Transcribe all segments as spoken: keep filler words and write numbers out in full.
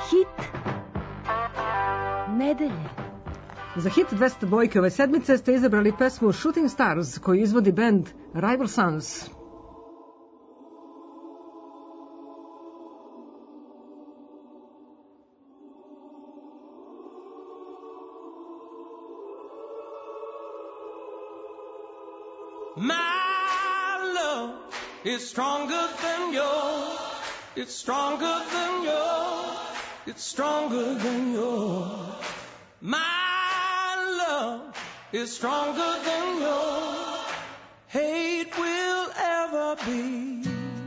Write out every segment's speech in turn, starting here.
Hit nedelje. Za hit dvesta dvojke ove sedmice ste izabrali pesmu Shooting Stars koju izvodi band Rival Sons. My love is stronger than yours. It's stronger than yours. It's stronger than yours. My love is stronger than yours. Hate will ever be.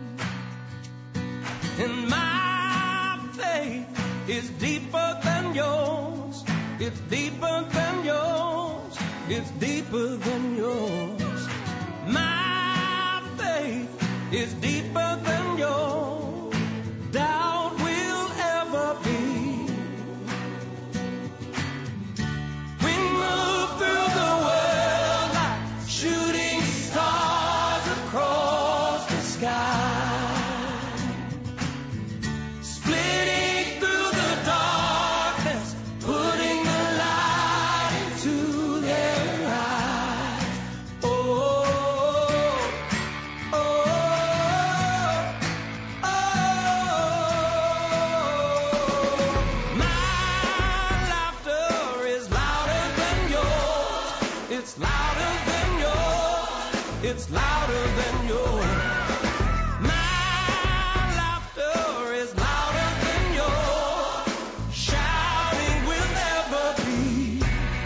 And my faith is deeper than yours. It's deeper than yours. It's deeper than yours. My faith is deeper than yours. Doubt will ever be. We move through the world like shooting stars across the sky, splitting through the darkness, putting the light into their eyes. Oh, oh, oh. My laughter is louder than yours. It's louder than yours. It's louder than yours. My laughter is louder than yours. Shouting will never be.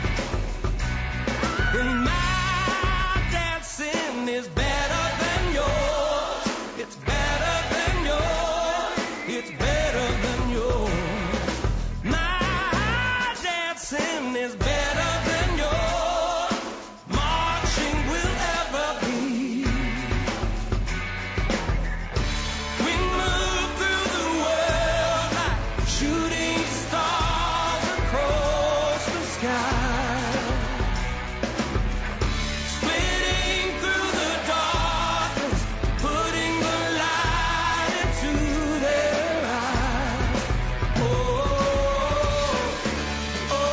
And my dancing is better than yours. It's better than yours. It's better than yours. My dancing is better than yours. Marching will ever be. We move through the world like shooting stars across the sky, splitting through the darkness, putting the light into their eyes. Oh, oh, oh,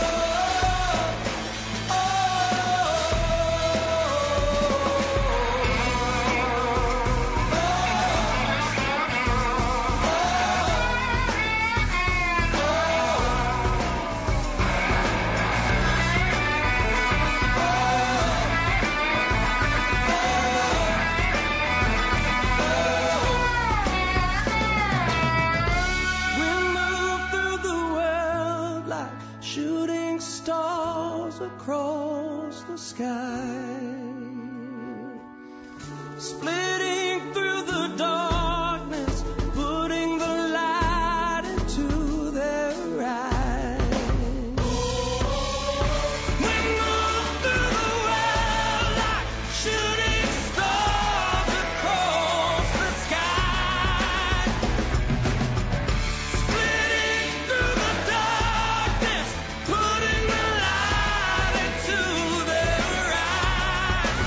we move through the world like shooting stars across the sky, splitting through the darkness, putting the light into their eyes. We move through the world like shooting stars across the sky, splitting through the darkness, putting the light into their eyes.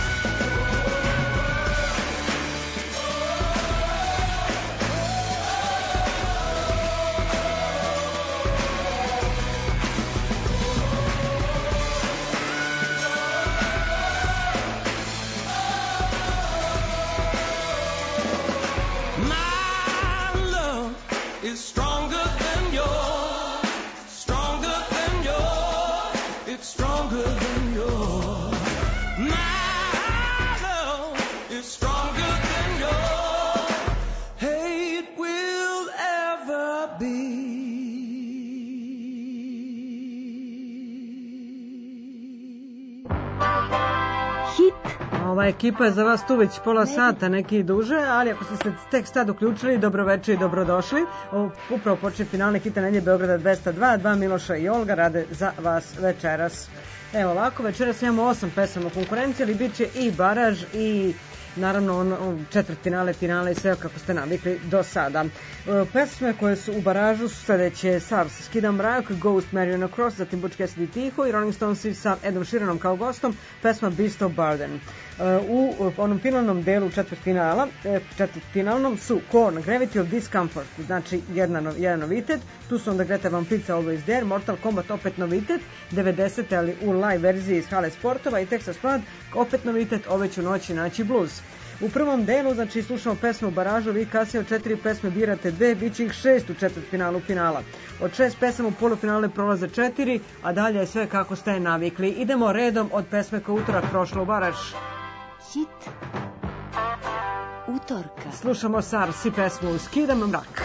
My love is stronger than yours. Stronger than yours. It's stronger than yours. My love is stronger than yours. Hate will ever be. Hit Ova ekipa je za vas tu već pola sata, neki i duže, ali ako ste se tek sad uključili, dobroveče i dobrodošli. O, upravo počne finalne hita nedelje Beograda dvesta dva, dva Miloša i Olga rade za vas večeras. Evo ovako, večeras imamo osam pesama konkurencije, ali bit će i baraž i naravno on, on četvrtfinale, finale i sve kako ste navikli do sada. Pesme koje su u baražu su sledeće: SARS, Skid and Rock, Ghost, Mariana Cross, zatim Butch Cassidy Tiho i Rolling Stonesi sa Edom Sheeranom kao gostom, pesma Beast of Burden. U onom finalnom delu četvrtfinala, četvrtfinalnom su Korn, Gravity of Discomfort, znači jedna, jedan novitet, tu su onda Greta Van Fleet, Always There, Mortal Kombat opet novitet, devedesete ali u live verziji iz hale sportova i Texas Flood, opet novitet, ove ću noći naći blues. U prvom delu, znači, slušamo pesmu u baražu, vi kasnije od četiri pesme birate dve, bit će ih šest u četvrtfinalu finala. Od šest pesama u polufinale prolaze četiri, a dalje je sve kako ste navikli. Idemo redom od pesme koja utorak prošla u baraž. Hit utorka. Slušamo SARS i pesmu Skid and Rock.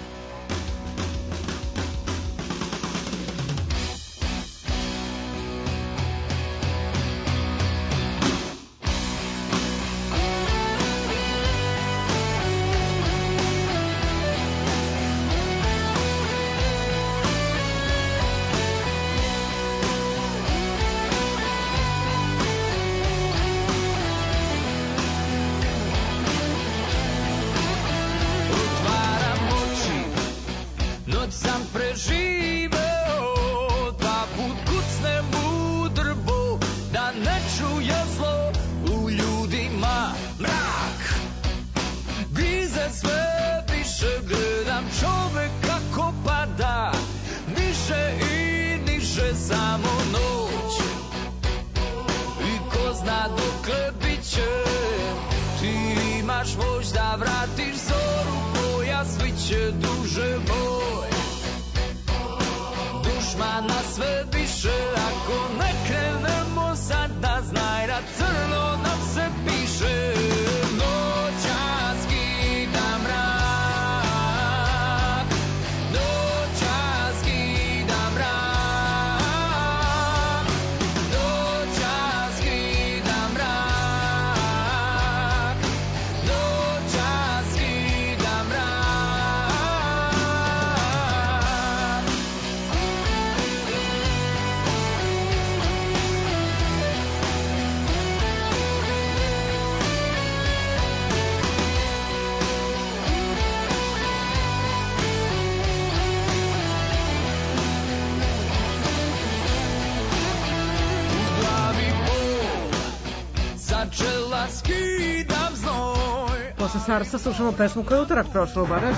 Posle Sarsa slušamo pesmu koja je utorak prošla u baraž.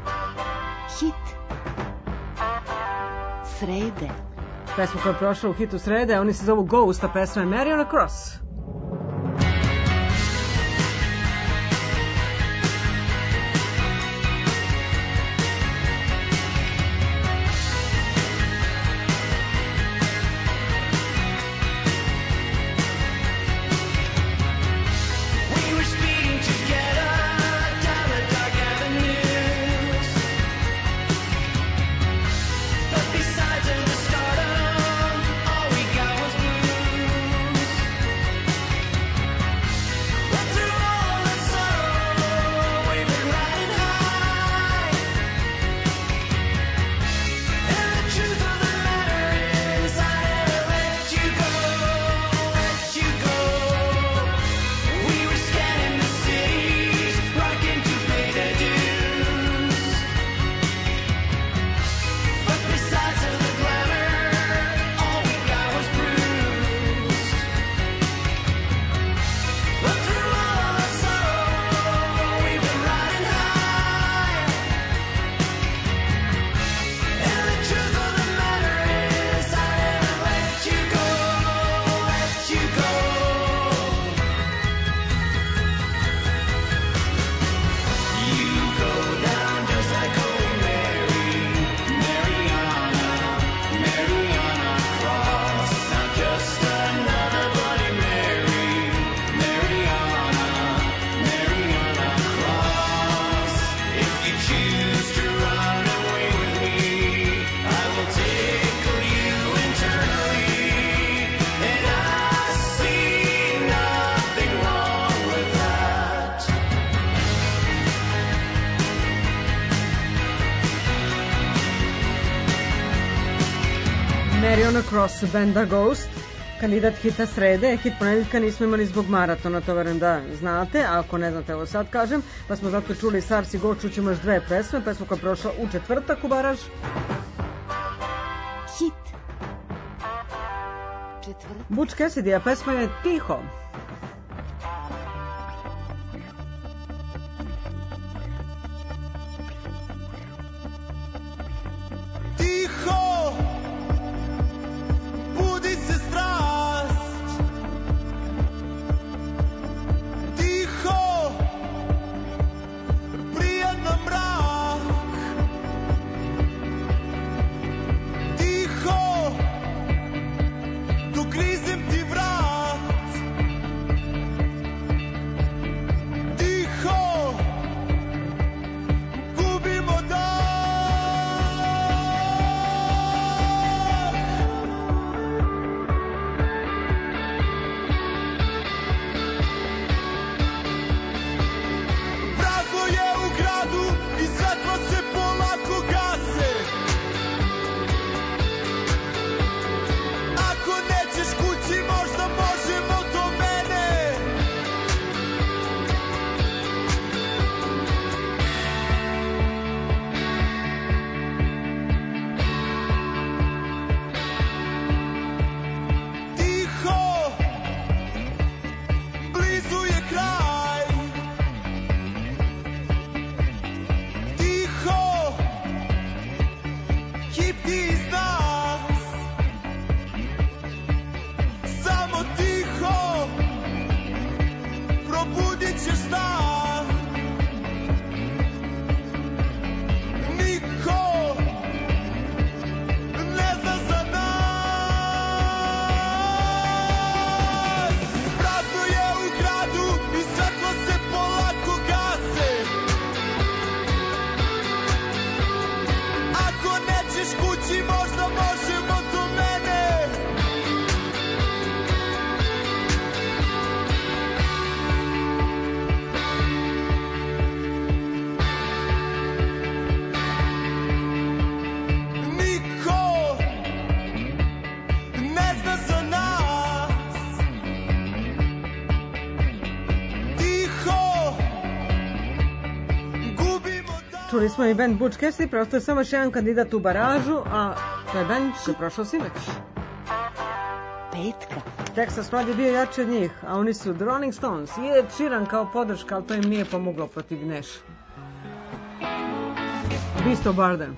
Hit srede. Pesmu koja je prošla u hitu srede, oni se zovu Ghost, a pesma je Mariana Cross. Mariana Cross, benda Ghost. kandidat hita srede. Hit ponedjeljka nismo imali zbog maratona, to verujem da znate, a ako ne znate, evo sad kažem, pa smo zato čuli Sars i Go, čućemo još dve pesme, pesma koja je prošla u četvrtak u baraž. Hit. Četvrtak. Butch Cassidy, a pesma je Tiho. Tiho, budi se strast. Tiho, prijatno mrak. Tiho, dok grizem ti vrat. Tiho, gubimo dah. Vrago je u gradu i svetlo se polako gase. Ako nećeš kući, možda možemo do mene. Tiho, blizu je kraj. Tiho, kipti iz nas. Samo tiho, probudit ćeš nas. Niko ne zna za nas. Prazno je u gradu i svetlo se polako gase. Ako nećeš kući, možda možemo do mene. Niko ne zna za nas. Tiho, gubimo dah. Čuli smo i band Butch Cassidy, preostaje samo još jedan kandidat u baražu, a to je band koji je prošao sinoć. Petka. Texas mlad je bio jači od njih, a oni su The Rolling Stones. Je Sheeran kao podrška, ali to im nije pomoglo protiv Neša. Beast of Burden.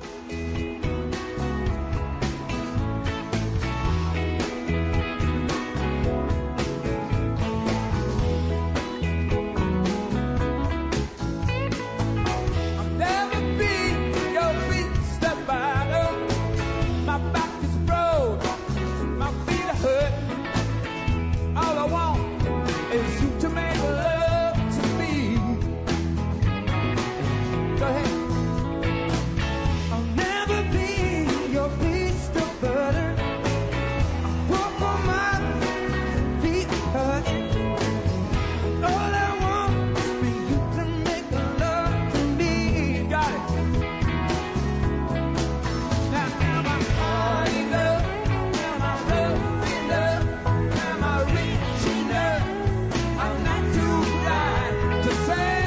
Never be your feet step out. My back is broke, my feet are hurt. All I want is you to make love to me. Go ahead. I'll never be your beast of burden. Broke on my feet hurt. All I want is for you to make love to me. Got it. Now am I hard enough? Am I rough enough? Am I rich enough? I'm not too blind to say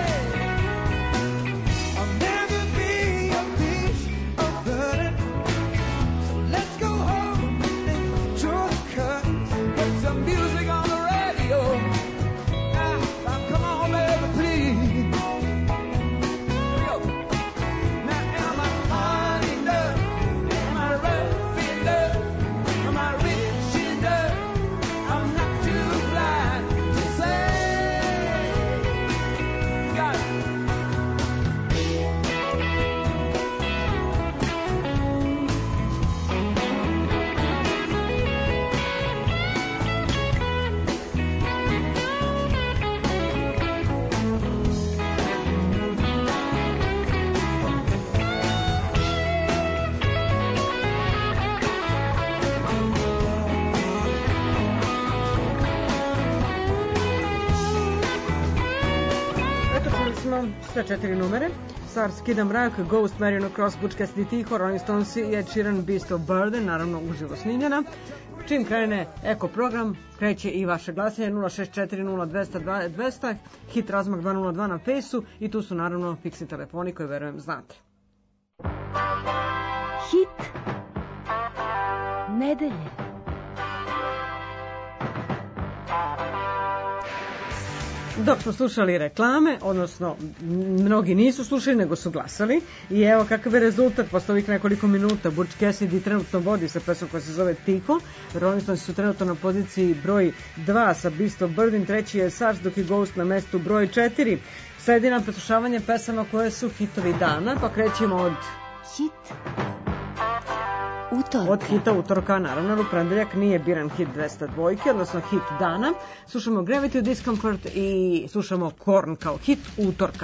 I'll never be a piece of burden. So let's go home and draw the curtains. Put some music on the radio. Now, now come on, baby, please. Here we go. Now, am I hard enough? Am I rough enough? Am I rich enough? I'm not too blind to say. Got it. Eto, čuli smo sve četiri numere. Sars, Kida Mrak, Ghost, Mariano Cross, Butch Cassidy, Tiho, Rolling Stones i Ed Sheeran, Beast of Burden, naravno uživo snimljena. Čim krene Eko program, kreće i vaše glasanje nula šest četiri nula dvesta dvesta, hit razmak dva nula dva na fejsu i tu su naravno fiksni telefoni koje verujem znate. Hit nedelje. Dok smo slušali reklame, odnosno mnogi nisu slušali nego su glasali i evo kakav je rezultat posle ovih nekoliko minuta. Butch Cassidy trenutno vodi sa pesmom koja se zove Tiho, Rolling Stones su trenutno na poziciji broj dva sa Beast of Burden, treći je Sars dok je Ghost na mestu broj četiri. Sledi nam preslušavanje pesama koje su hitovi dana, pa krećemo od Hit utorka. Od hita utorka, naravno, u ponedjeljak nije biran hit dvesta dva, odnosno hit dana. Slušamo Gravity Discomfort i slušamo Korn kao hit utorka.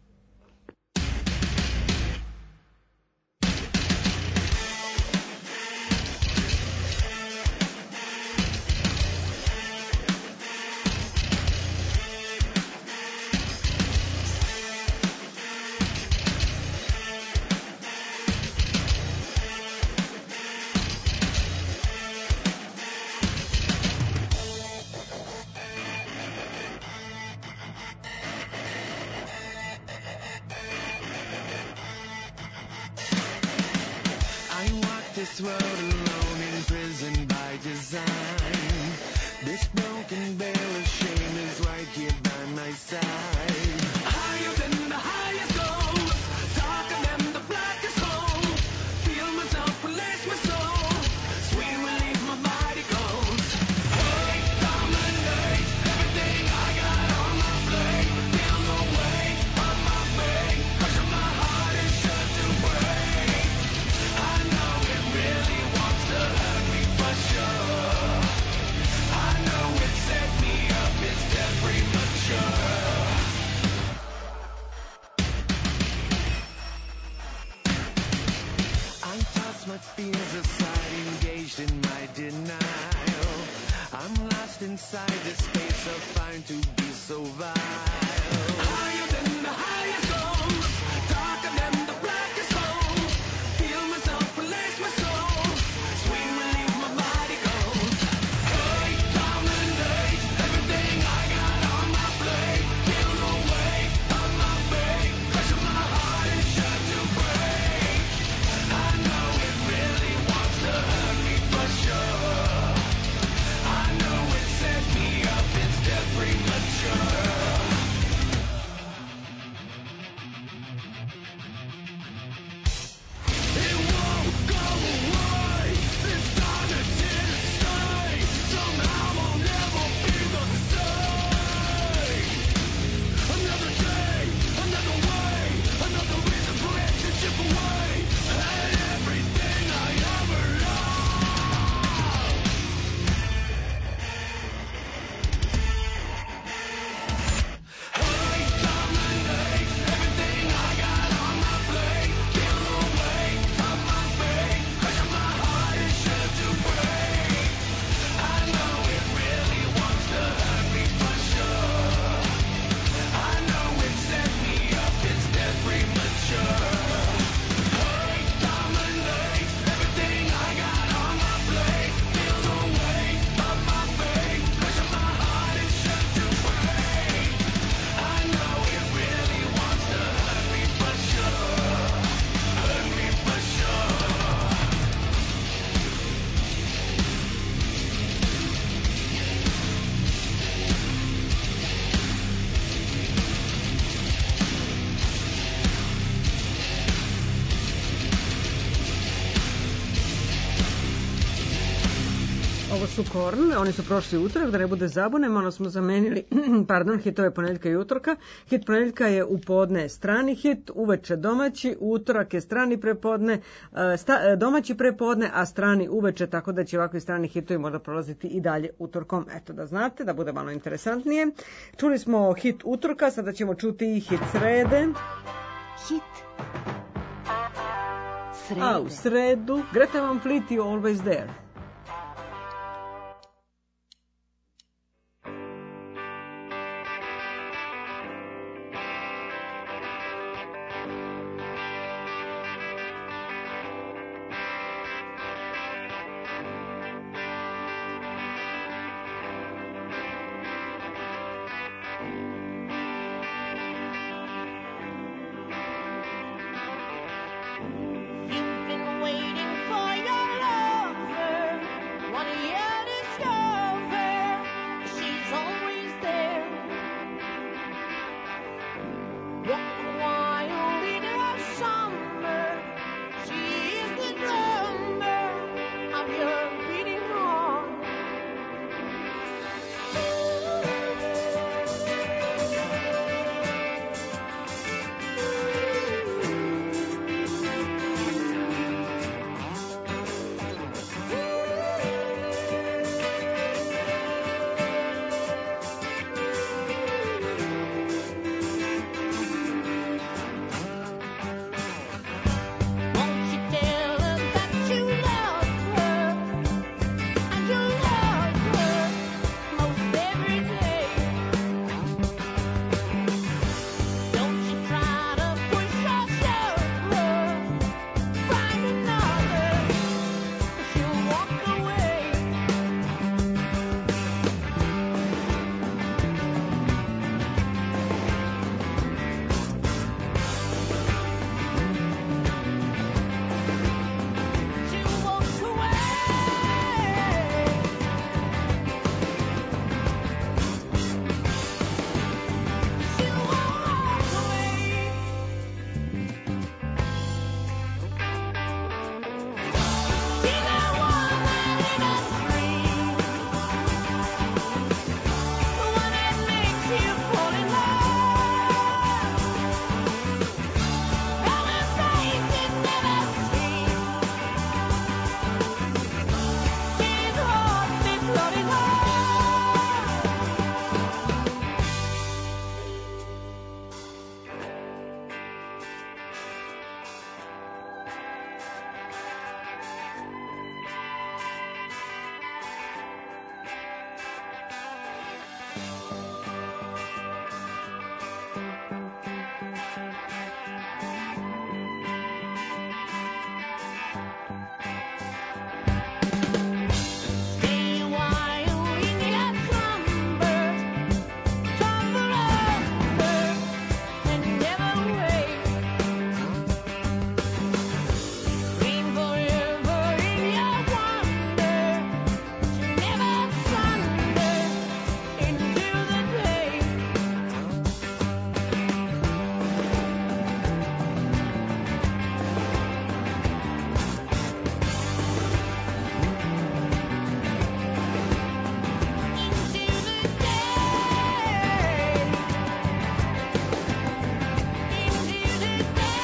This world alone, imprisoned by design. This broken bale of shame is right here by my side. Higher than the highest gold, darker than the blackest hole. Feel myself release my soul, sweet relief my body goes. Hey, dominate everything I got on my plate. Feel no weight on my brain, crushing my heart is sure to break. I know it really wants to hurt me for sure. I know it set me up, it's death premature. I toss my fears aside, engaged in my denial. I'm lost inside this space of trying to be so vile. Higher than the highest goals, darker than the blackest hole. Feel myself release my soul, sweet relief my body goes. Hey, dominate everything I got on my plate. Feel no weight on my brain, crushing my heart is sure to break. I know it really wants to hurt me for sure. I know it set me up, it's death premature. It won't go away. This time it didn't stay. Somehow I'll never be the same. Another day, another way, another reason for it to chip away at everything I ever loved. Hey, dominate everything I got on my plate. Feel no weight on my brain, crushing my heart is sure to break. I know it really wants to hurt me for sure. I know it set me up, it's death premature. Hey, dominate everything I got on my plate. Feel no weight on my brain, crushing my heart is sure to break. I know it really wants to hurt me for sure. Hurt me for sure. Ovo su Korn, oni su prošli utorak, da ne bude zabune, malo smo zamenili, pardon, hitove ponedjeljka i utorka. Hit ponedjeljka je u podne strani hit, uveče domaći, utorak je strani prepodne, sta, domaći prepodne, a strani uveče, tako da će ovakvi strani hitovi možda prolaziti i dalje utorkom. Eto da znate, da bude malo interesantnije. Čuli smo hit utorka, sada ćemo čuti i hit srede. Hit srede. A u sredu, Greta Van Fleet i Always There. I Stay a while in your slumber, tumble over and never wake. Dream forever in your wonder, to never thunder into the day. Into the day. Into the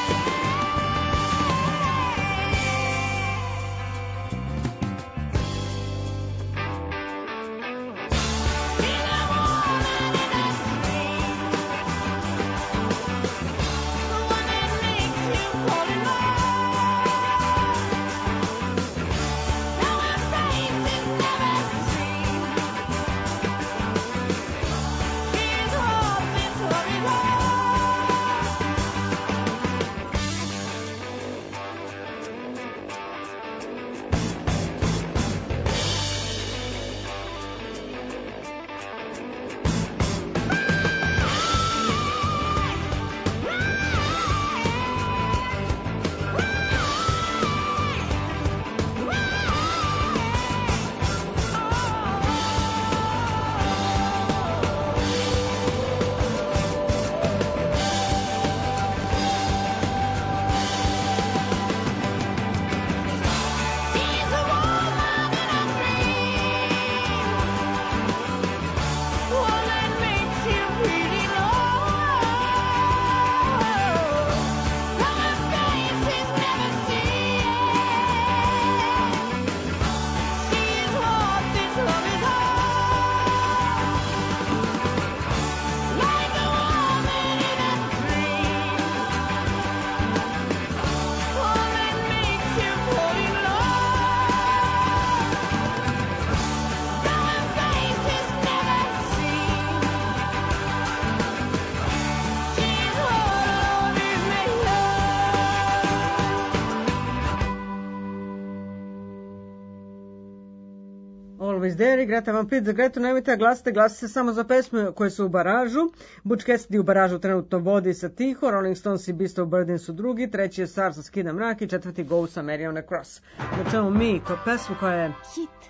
Always There i Greta Van Fleet. Za Gretu nemojte da glasite, glasite samo za pesme koje su u baražu. Butch Cassidy u baražu trenutno vodi sa Tiho, Rolling Stones i Beast of Burden su drugi, treći je Star sa Skida Mrak i četvrti Go sa Mary on the Cross. Da čujemo mi kod pesmu koja je Hit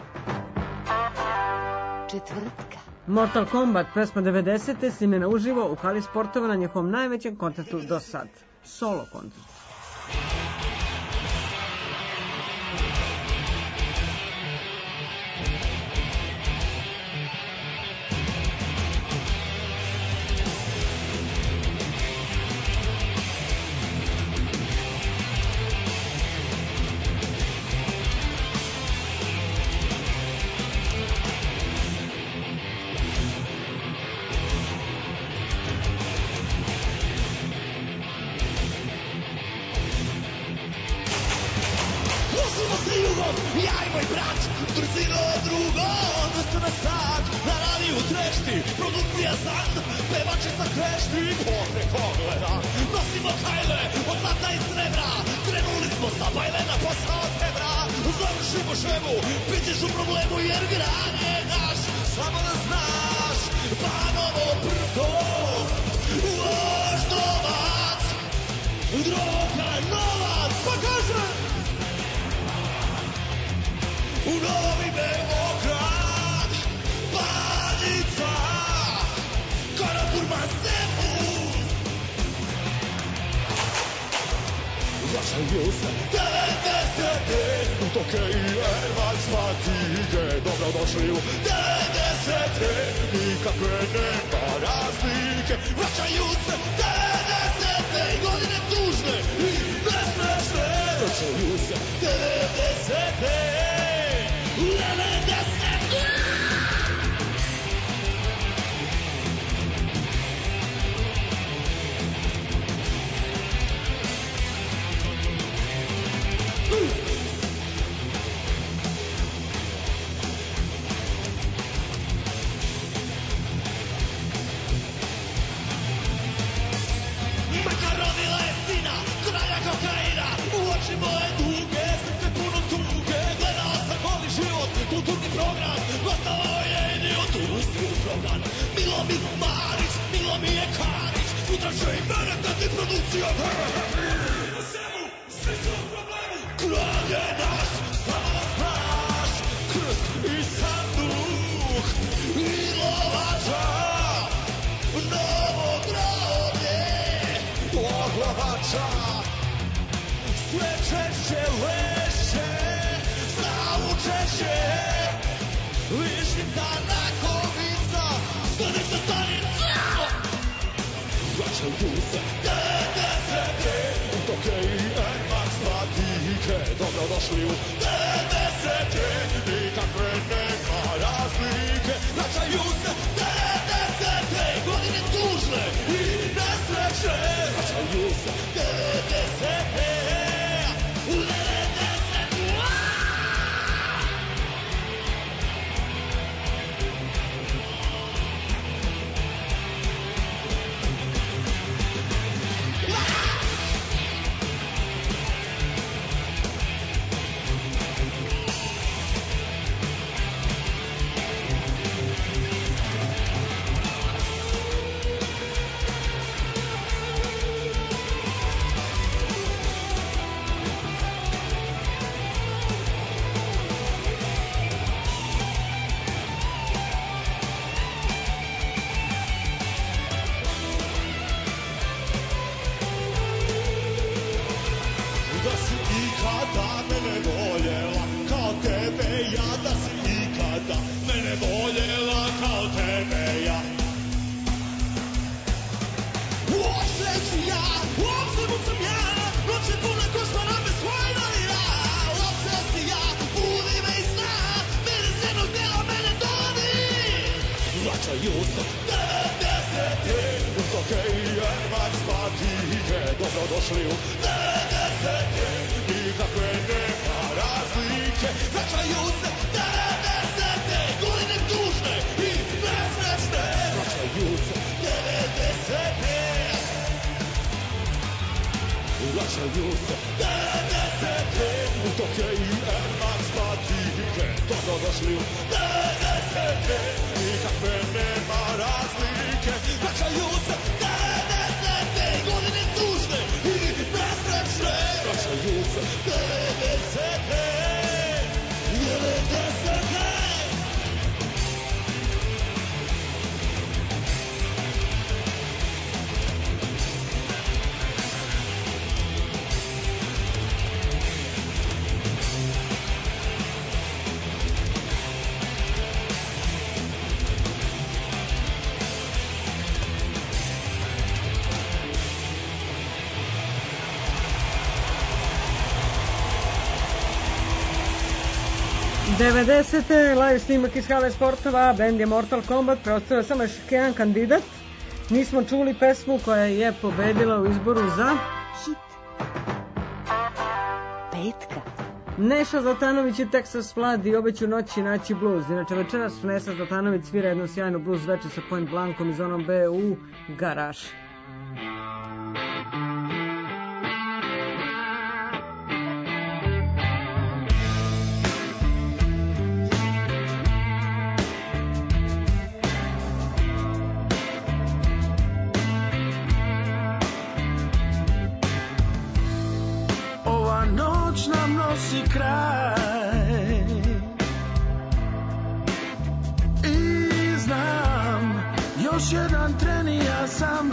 četvrtka. Mortal Kombat, pesma devedesete, snimljena uživo u hali sportova na njihovom najvećem koncertu do sad. Solo koncert. Vozimo se jugom, ja i moj brat, brzino drugom, dvesta na sat, na radiju trešti, produkcija san, pevače sa krešti, Bog neko gleda. Nosimo kajle od zlata i srebra, krenuli smo sa bajle na posao od febra, završimo šemu, bit ćeš u problemu jer grad je naš, samo da znaš, Banovo brdo, Voždovac, droga, novac, pa kaže! U Novi Beograd, Banjica, Karapur, Mazepun. Vraćaju se devedesete, Toke i Ervac Matige, dobrodošli u devedesete, nikakve nema razlike. Vraćaju se devedesete, godine tužne i nesrećne. Vraćaju se devedesete. traže i mene kad ti produkcija u svemu, svi su u problemu. Kralj je naš, samo znaš, krst i sanduh i lovača novog groblje oglavača. Sve češće leše, naučeše, lišnica nakovica, stane se stanica. Vraćaju se dedesete, dok je i N-Max platike. Dobrodošli u dedesete, nikakve nema razlike. Vraćaju se dedesete, godine tužne i nesrećne. Vraćaju se dedesete, devedesete live snimak iz hale sportova, bend je Mortal Kombat, preostao je samo još jedan kandidat. Nismo čuli pesmu koja je pobedila u izboru za Hit petka. Neša Zlatanović i Texas Flood i Obeću noći naći blues. Inače večeras Neša Zlatanović svira jedno sjajno blues večer sa Point Blankom i Zonom B u garaži. Nosi kraj i znam još jedan tren i ja sam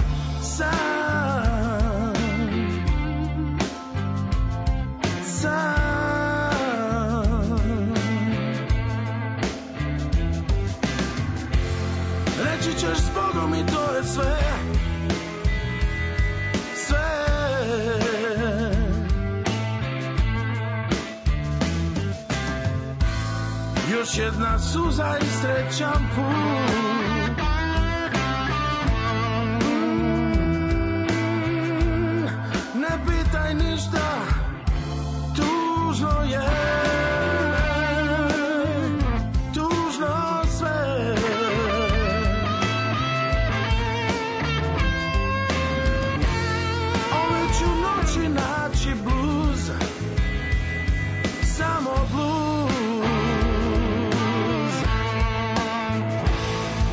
sam sam reći ćeš s Bogom i to je sve sve. Još jedna suza i srećan put. Ne pitaj ništa, tužno je, tužno sve. Ove ću noći naći bluz, samo bluz.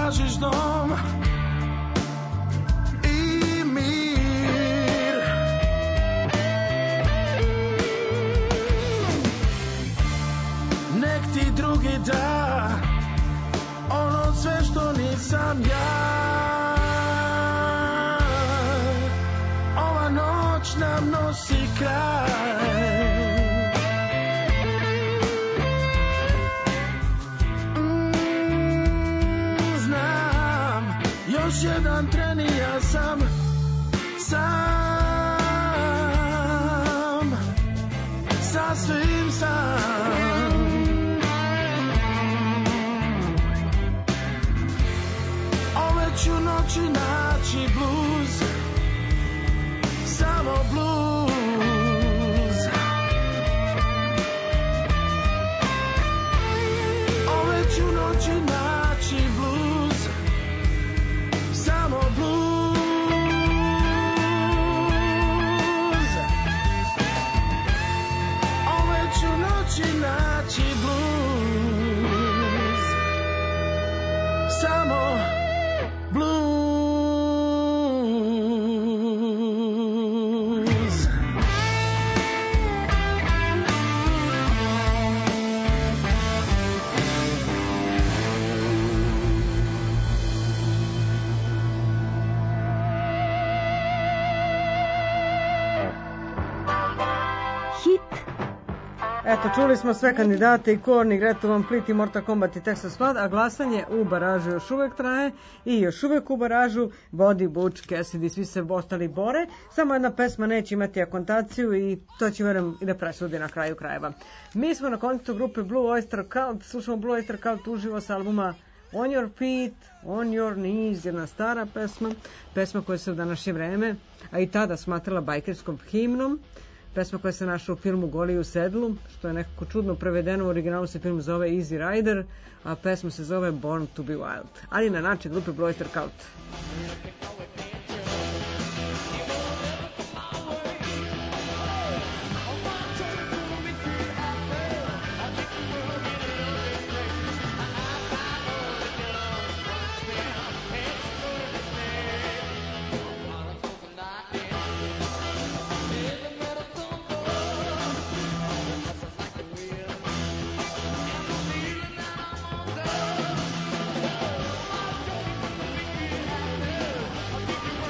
tražiš dom i mir. Nek ti drugi da ono sve što nisam ja. Ova noć nam nosi kraj. Mm, znam, još jedan tren i ja sam sam, sasvim sam. Ove ću noći naći bluz, samo bluz. Ove ću noći naći bluz, samo bluz. Ove ću noći naći bluz, samo bluz. Hit. Eto, čuli smo sve kandidate i Korni, Greta Van Fleet i Mortal Kombat i Texas Flood, a glasanje u baražu još uvek traje i još uvek u baražu vodi Butch Cassidy, svi se ostali bore, samo jedna pesma neće imati akontaciju i to će verujem i da presudi na kraju krajeva. Mi smo na kontaktu grupe Blue Oyster Cult, slušamo Blue Oyster Cult uživo s albuma On Your Feet, On Your Knees, jedna stara pesma, pesma koja se u današnje vreme, a i tada smatrala bajkerskom himnom. Pesma koja se našla u filmu Goli u sedlu, što je nekako čudno prevedeno, u originalu se film zove Easy Rider, a pesma se zove Born to be Wild. Ali na način grupe Blue Oyster Cult. Thank you.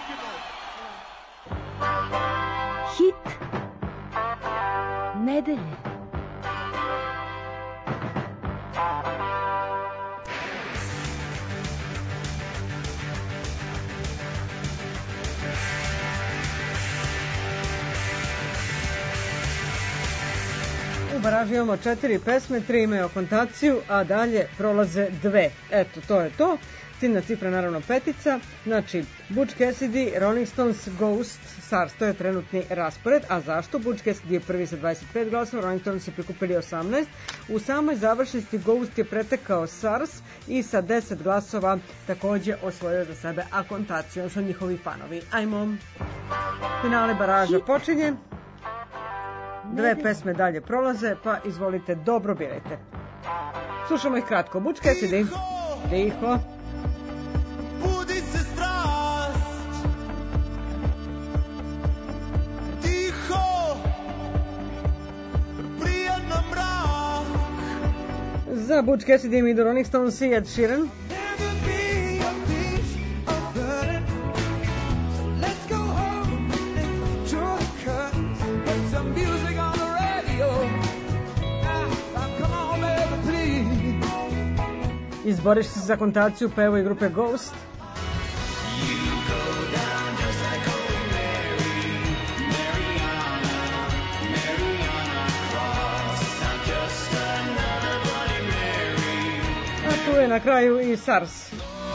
Hit nedelje. U baraži imamo četiri pesme, tri imaju akontaciju, a dalje prolaze dve. Eto, to je to. Ciljna cifra naravno petica. Znači, Butch Cassidy, Rolling Stones, Ghost, SARS, to je trenutni raspored. A zašto? Butch Cassidy je prvi sa dvadeset pet glasova, Rolling Stones je prikupili osamnaest. U samoj završnici Ghost je pretekao SARS i sa deset glasova takođe osvojio za sebe akontaciju, su njihovi fanovi. Ajmo. Finale baraža počinje. Dve pesme dalje prolaze, pa izvolite, dobro birajte. Slušamo ih kratko. Butch Cassidy. Tiho. Budi se strast, tiho, prijedno mrak. Za Butch Cassidy mi idu Rolling Stones i Ed Sheeran. Never be a piece of burden. So let's go home and draw the curtains. Put some music on the radio. Ah, come on, baby, please. Izboriš se za akontaciju, pevoj grupe Ghost. A tu je na kraju i SARS.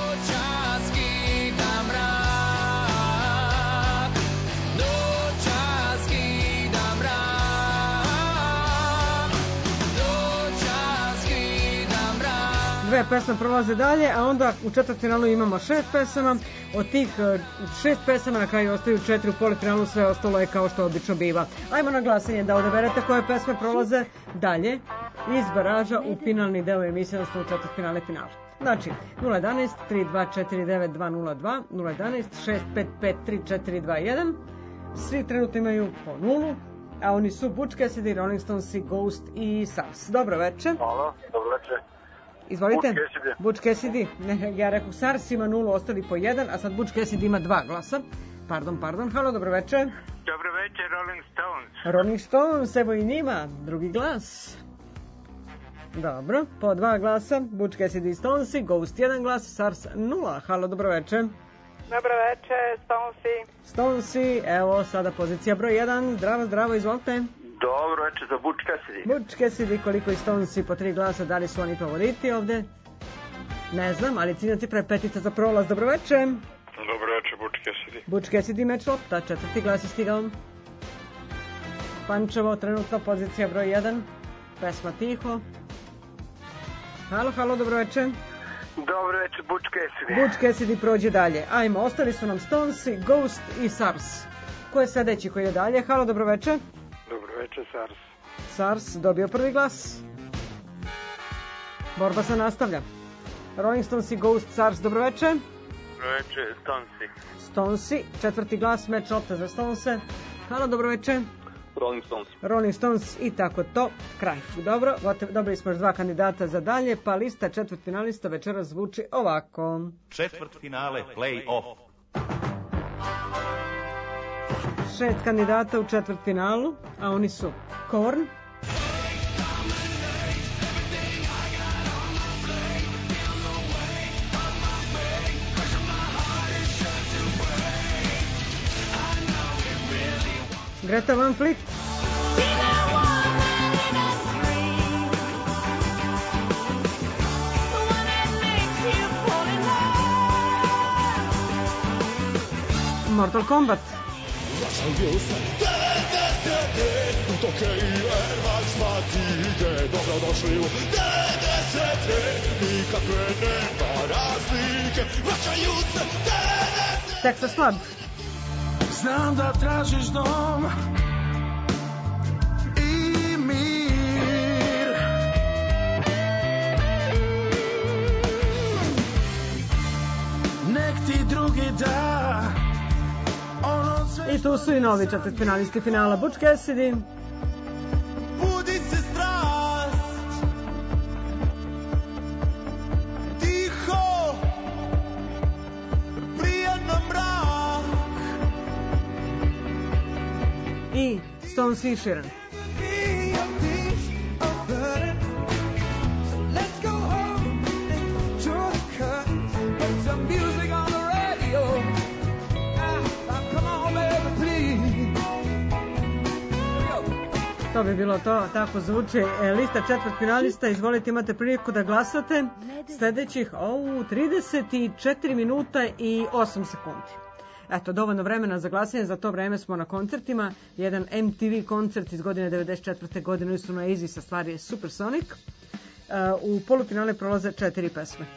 Dve pesme prolaze dalje, a onda u četvrtfinalu imamo šest pesama. Od tih e, šest pesama na kraju ostaju četiri u polifinalu, sve ostalo je kao što obično biva. Ajmo na glasanje da odaberete koje pesme prolaze dalje iz baraža u finalni deo emisije, odnosno u četvrtfinale finale. Znači, nula jedanaest tri dva četiri devet dva nula dva, nula jedanaest šest pet pet tri četiri dva jedan. Svi trenutno imaju po nulu, a oni su Butch Cassidy, Rolling Stones, Ghost i SARS. Dobro večer. Hvala, dobro večer. Izvolite. Butch Cassidy. Butch Cassidy. Ne, ja rekao SARS ima nulu, ostali po jedan, a sad Butch Cassidy ima dva glasa. Pardon, pardon. Halo, dobro večer. Dobro večer, Rolling Stones. Rolling Stones, evo i njima, drugi glas. Dobro, po dva glasa, Butch Cassidy i Stonesi, Ghost jedan glas, SARS nula. Halo, dobro večer. Dobro večer, Stonesi. Stonesi, evo sada pozicija broj jedan. Zdravo, zdravo, izvolite. Dobro večer za Butch Cassidy. Butch Cassidy, koliko i Stonesi po tri glasa, da li su oni favoriti ovde? Ne znam, ali ciljna cifra je petica za prolaz. Dobro večer. Dobro večer, Butch Cassidy. Butch Cassidy, meč lopta, četvrti glas je stigao. Pančevo, trenutno pozicija broj jedan. Pesma Tiho. Halo, halo, dobro večer. Dobro večer, Butch Cassidy. Butch Cassidy prođe dalje. Ajmo, ostali su nam Stonesi, Ghost i SARS. Ko je sledeći koji je dalje? Halo, dobro večer. Dobro večer, SARS. SARS dobio prvi glas. Borba se nastavlja. Rolling Stones i Ghost, SARS, dobro večer. Dobro večer, Stonesi. Stonesi, četvrti glas, meč lopta za Stonese. Halo, dobro večer. Rolling Stones. Rolling Stones i tako to, kraj. Dobro, gotovo, dobili smo još dva kandidata za dalje, pa lista četvrtfinalista večeras zvuči ovako. Četvrtfinale play-off. Šest kandidata u četvrtfinalu, a oni su Korn, Greta Van Fleet, Mortal Kombat, Zažalio sam devedeset dok je i Airmax matige. Dobrodošli u devedeset nikakve nema razlike. Vraćaju se devedeset. Texas Flood, Znam da tražiš dom i mir. Nek ti drugi da ono sve i tu su i novi četvrtfinalisti finala, Butch Cassidy, Budi se strast, tiho, prijedno mrak. i Stones i Sheeran. Be a piece of butter. Let's go home and draw the curtains. Put some music on the radio. Ah, ah, come on, baby, please. To bi bilo to, tako zvuči e, lista četvrtfinalista. Izvolite, imate priliku da glasate. Sledećih o, trideset četiri minuta i osam sekundi. Eto, dovoljno vremena za glasanje, za to vreme smo na koncertima. Jedan M T V koncert iz godine devedeset četvrte godine su na Easy sa stvari Supersonic. E, u polufinale prolaze četiri pesme.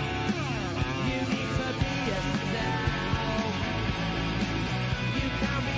You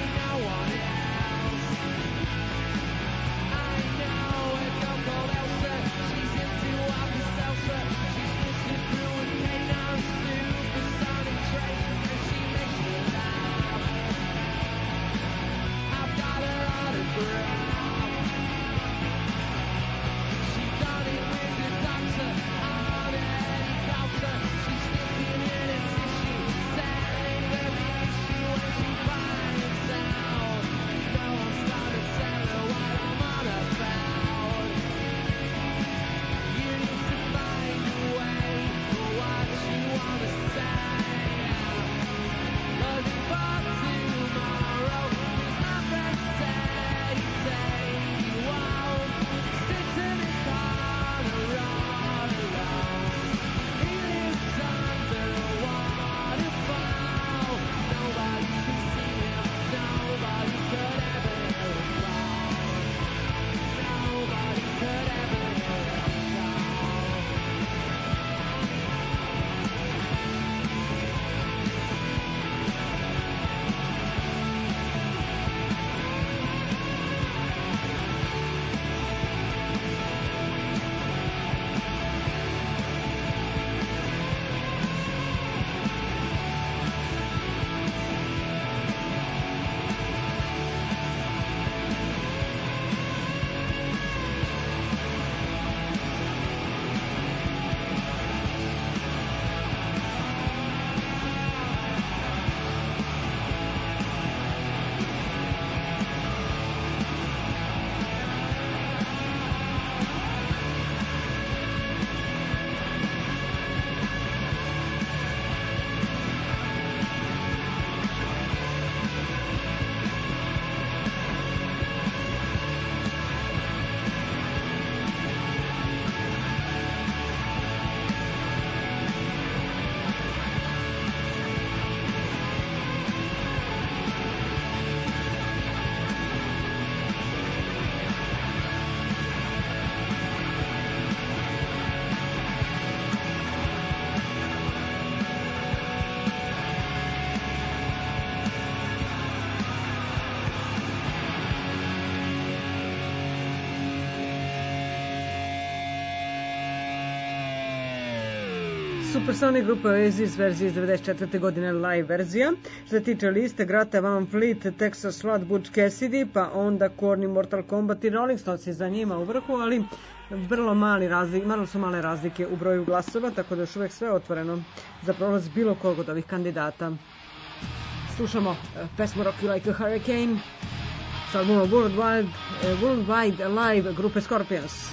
Supersonic grupa Oasis, verzija iz devedeset četvrte godine, live verzija. Što se tiče liste, Grata Van Fleet, Texas Slut, Butch Cassidy, pa onda Korn, Mortal Kombat i Rolling Stones za njima u vrhu, ali vrlo mali razlik, malo su male razlike u broju glasova, tako da još uvek sve otvoreno za prolaz bilo kog od ovih kandidata. Slušamo uh, pesmu Rock You Like a Hurricane s albuma Worldwide, uh, Worldwide Live grupe Scorpions.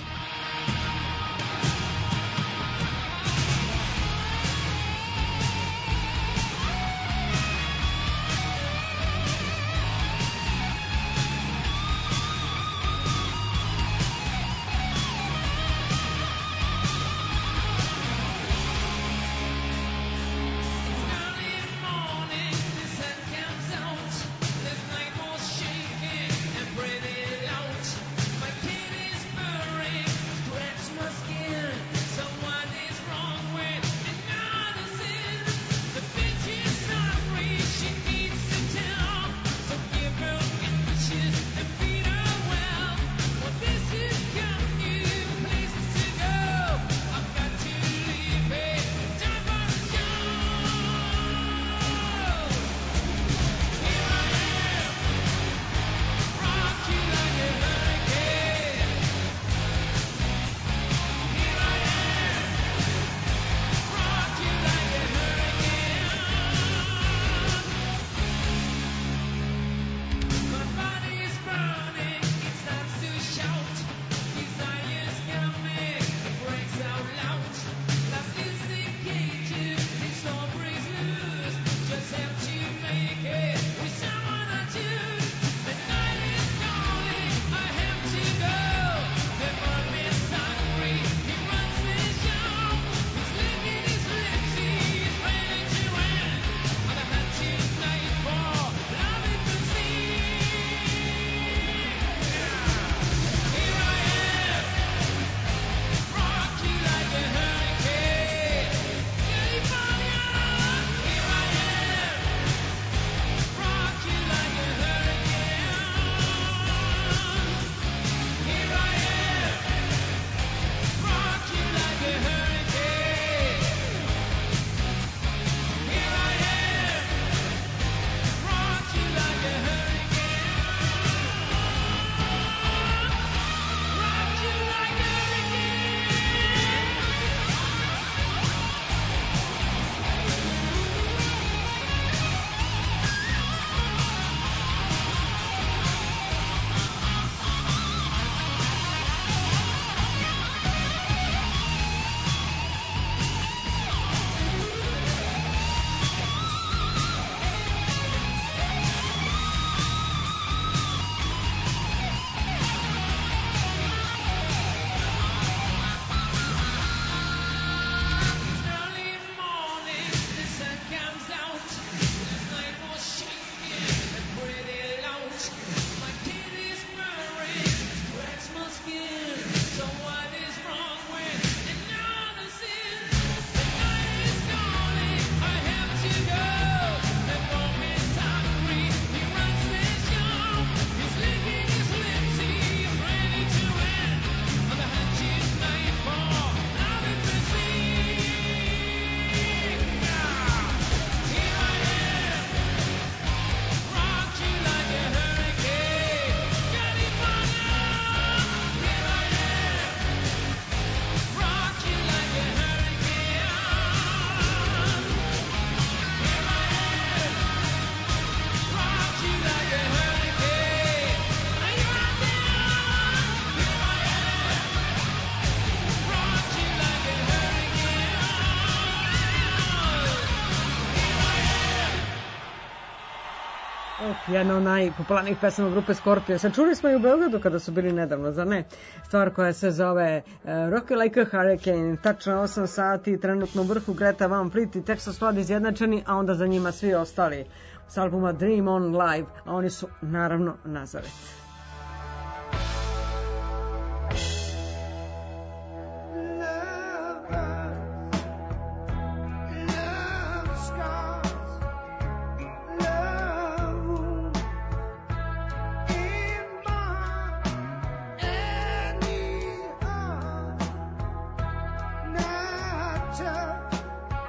Jedna od najpopularnijih pesama grupe Scorpions. Čuli smo i u Beogradu kada su bili nedavno, zar ne? Stvar koja se zove uh, Rock You Like a Hurricane. Tačno osam sati, trenutno u vrhu Greta Van Fleet i Texas Squad izjednačeni, a onda za njima svi ostali s albuma Dream On Live, a oni su naravno Nazaret. Nature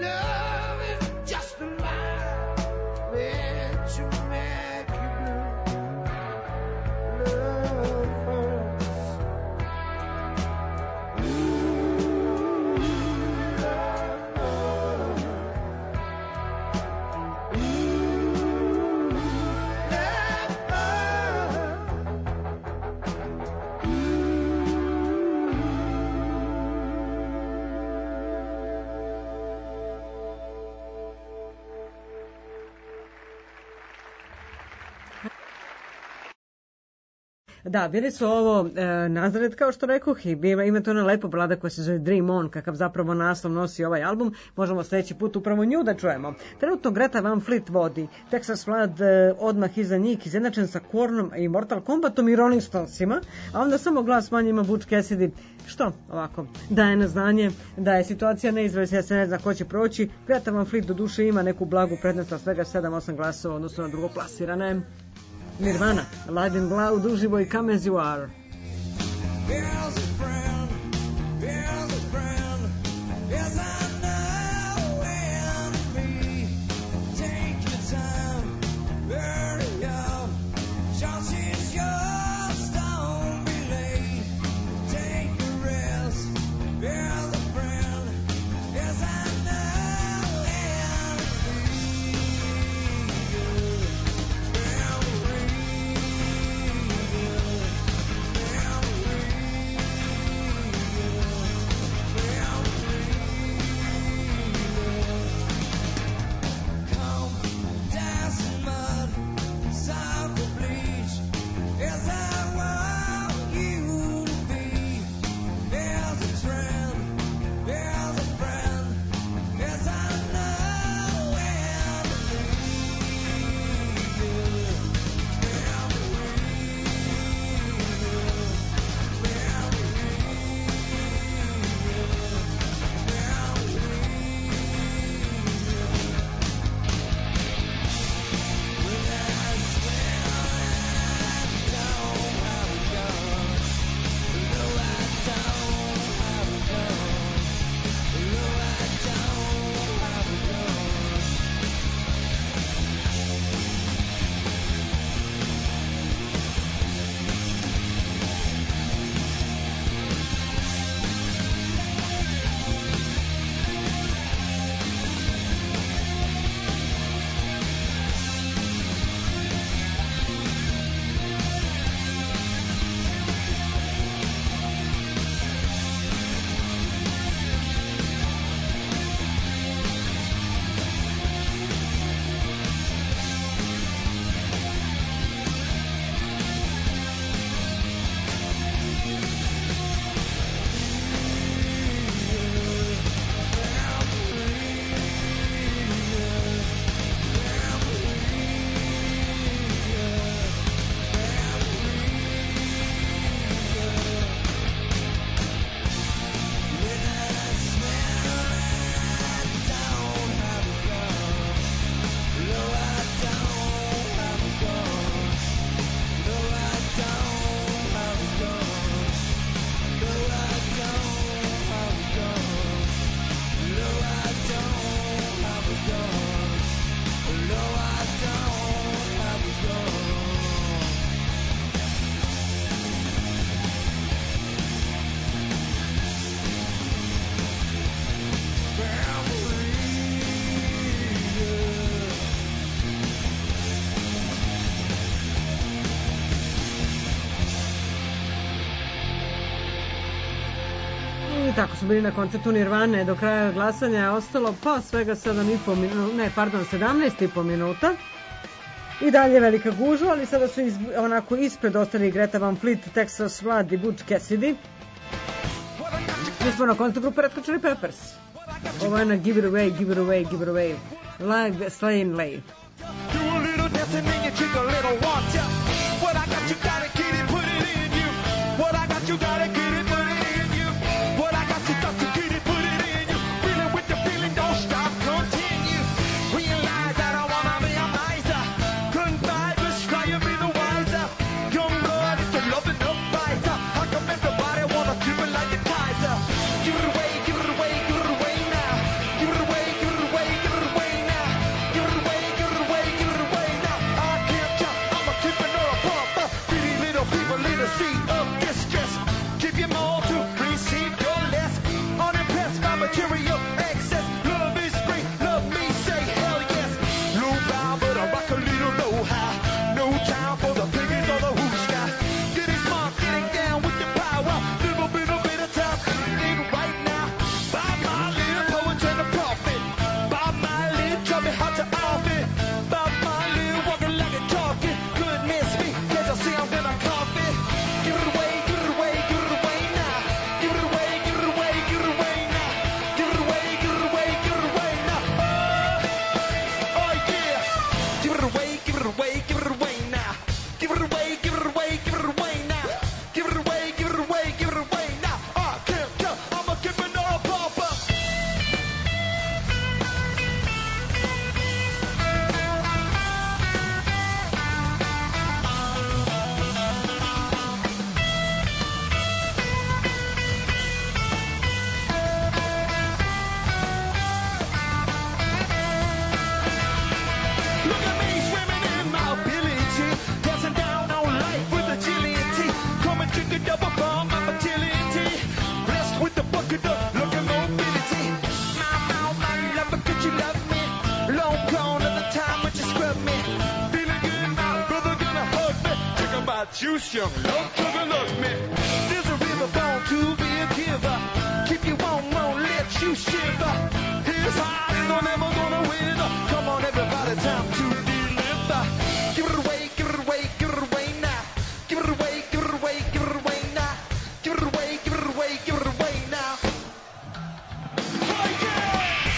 Love is just a lie meant to make you blue. Love hurts. Ooh, love hurts. Ooh, love Da, bili su ovo e, Nazaret, kao što rekoh, i bila, ima to ona lepa balada koja se zove Dream On, kakav zapravo naslov nosi ovaj album. Možemo sljedeći put upravo nju da čujemo. Trenutno Greta Van Fleet vodi, Texas Flood e, odmah iza njih, izjednačen sa Kornom i Mortal Kombatom i Rolling Stonesima, a onda samo glas manje ima Butch Cassidy, što ovako daje na znanje da je situacija neizvesna, da se ne zna ko će proći. Greta Van Fleet do duše ima neku blagu prednost, a svega sedam osam glasova odnosno na drugoplasirane. Nirvana, Live in Blood, uživo i Come As You Are. Here's a friend, here's a friend, yes I know and me. Take your time, hurry up, chance is yours, don't be late. Take a rest, here's a friend, yes I know and me. I tako su bili na koncertu Nirvane. Do kraja glasanja je ostalo pa svega sedam i po minuta, ne, pardon, sedamnaest i po minuta. I dalje velika gužva, ali sada su iz, onako ispred ostali Greta Van Fleet, Texas Flood i Butch Cassidy. Mi smo na koncertu grupe Red Hot Chili Peppers. Ovo je na Give It Away, Give It Away, Give It Away. Live Slayin' Lay. Do a little dancing and you drink a little water. What I got, you gotta get it, put it in you. What I got, you gotta get it, put it in you. What I got, you got to get it, put it in you. Feeling with the feeling, don't stop, continue. Realize that I wanna be a miser. Couldn't buy this, try to be the wiser. Young blood is a loving up fighter. How come everybody wanna keep it like a Kaiser? Give it away, give it away, give it away now. Give it away, give it that you love me. Long gone are the time when you scrub me. Feeling good, my brother gonna hug me. Think about you, young love, gonna love me. There's a river born to be a giver. Keep you warm, won't let you shiver. Here's hard, and I'm never gonna wither. Come on, everybody, time to deliver. Give it away, give it away, give it away now. Give it away, give it away, give it away now. Give it away, give it away, give it away now. Oh yeah!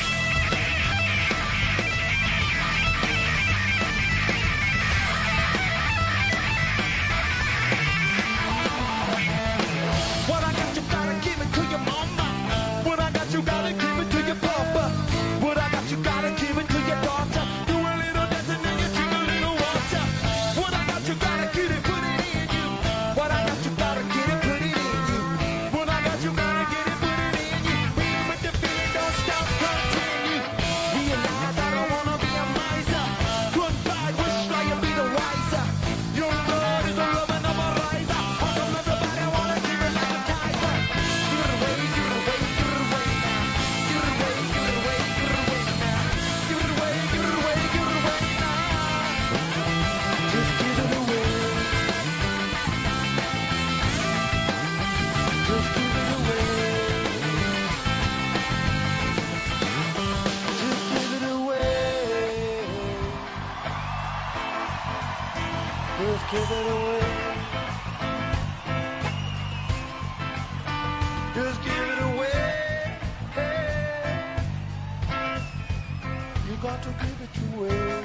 What I got, you gotta give it to your mama. What I got, you gotta give it to your papa. What I got, you gotta give it to your daughter. Do a little dancing and you drink a little water. What I got, you gotta get it, put it in you. What I got, you gotta get it, put it in you. What I got, you gotta get it, put it in you. Beat with the feeling, don't stop, continue. Realize I don't wanna be a miser. Goodbye, wish I could be the wiser. Your Lord is the loving of a riser. How come everybody wanna give it like a Kaiser? Give it away, give it away, give it away now. Give it away, give it away, give it away now. Give it away, give it away, give it away now. Just give it away. Just give it away. Just give it away. Just give it away. Just give it away. You got to give it away.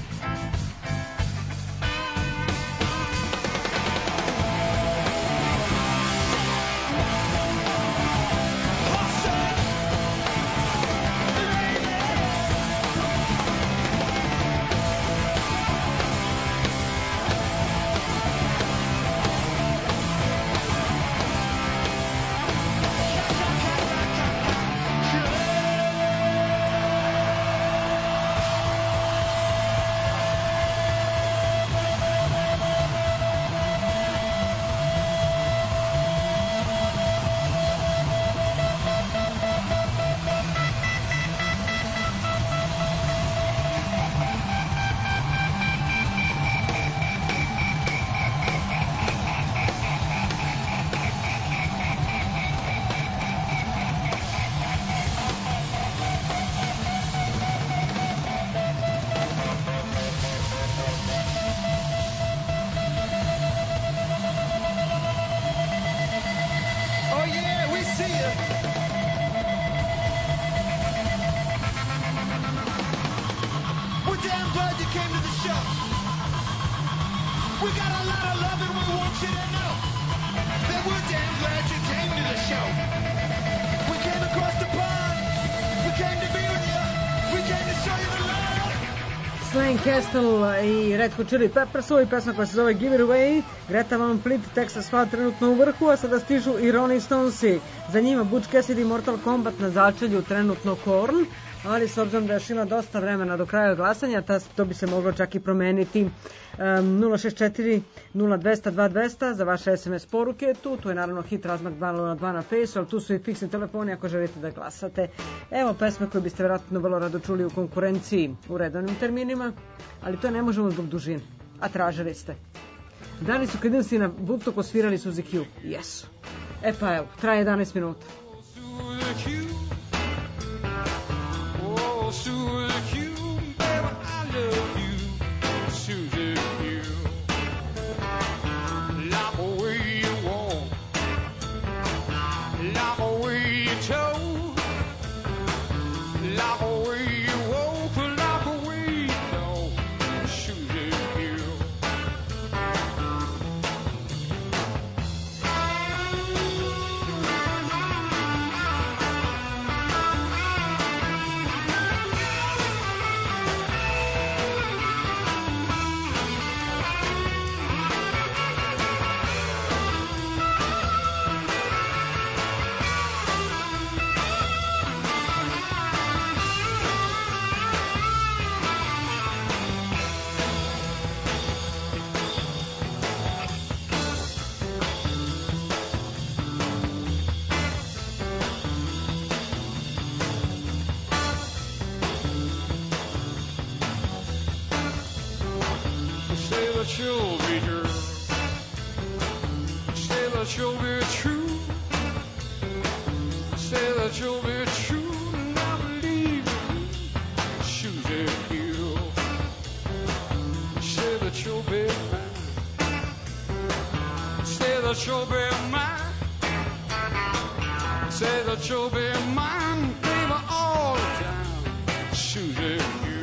Oh yeah, we see you. We're damn glad you came to the show. We got a lot of love and we want you to know that we're damn glad you came to the show. We came across the pond. We came to be with you. We came to show you the love. Slang Castle i Red Hot Chili Peppers, ovo je pesma koja se zove Give It Away. Greta Van Fleet, Texas Fall trenutno u vrhu, a sada stižu i Rolling Stonesi. Za njima Butch Cassidy, Mortal Kombat, na začelju trenutno Korn, ali s obzirom da je šila dosta vremena do kraja glasanja, ta, to bi se moglo čak i promeniti. Um, nula šest četiri nula dvesta dva dvesta za vaše es em es poruke tu, tu je naravno hit razmak dva nula dva na Face, ali tu su i fiksni telefoni ako želite da glasate. Evo pesme koje biste vjerojatno vrlo rado čuli u konkurenciji u redovnim terminima, ali to ne možemo zbog dužine, a tražili ste. Da li su Creedence na Woodstocku svirali Suzy Q? Jesu. E pa evo, traje jedanaest minuta. Oh, Suzy Q, baby, I love you, Suzy Q. Like the way you walk, like the way you talk, like the way you walk, like the way you talk, Suzy Q. that you'll be true. Say that you'll be true. Say that you'll be true. And I believe you. Shoot at you. Say that you'll be mine. Say that you'll be mine. Say that you'll be mine, baby, all the time. Shoot at you.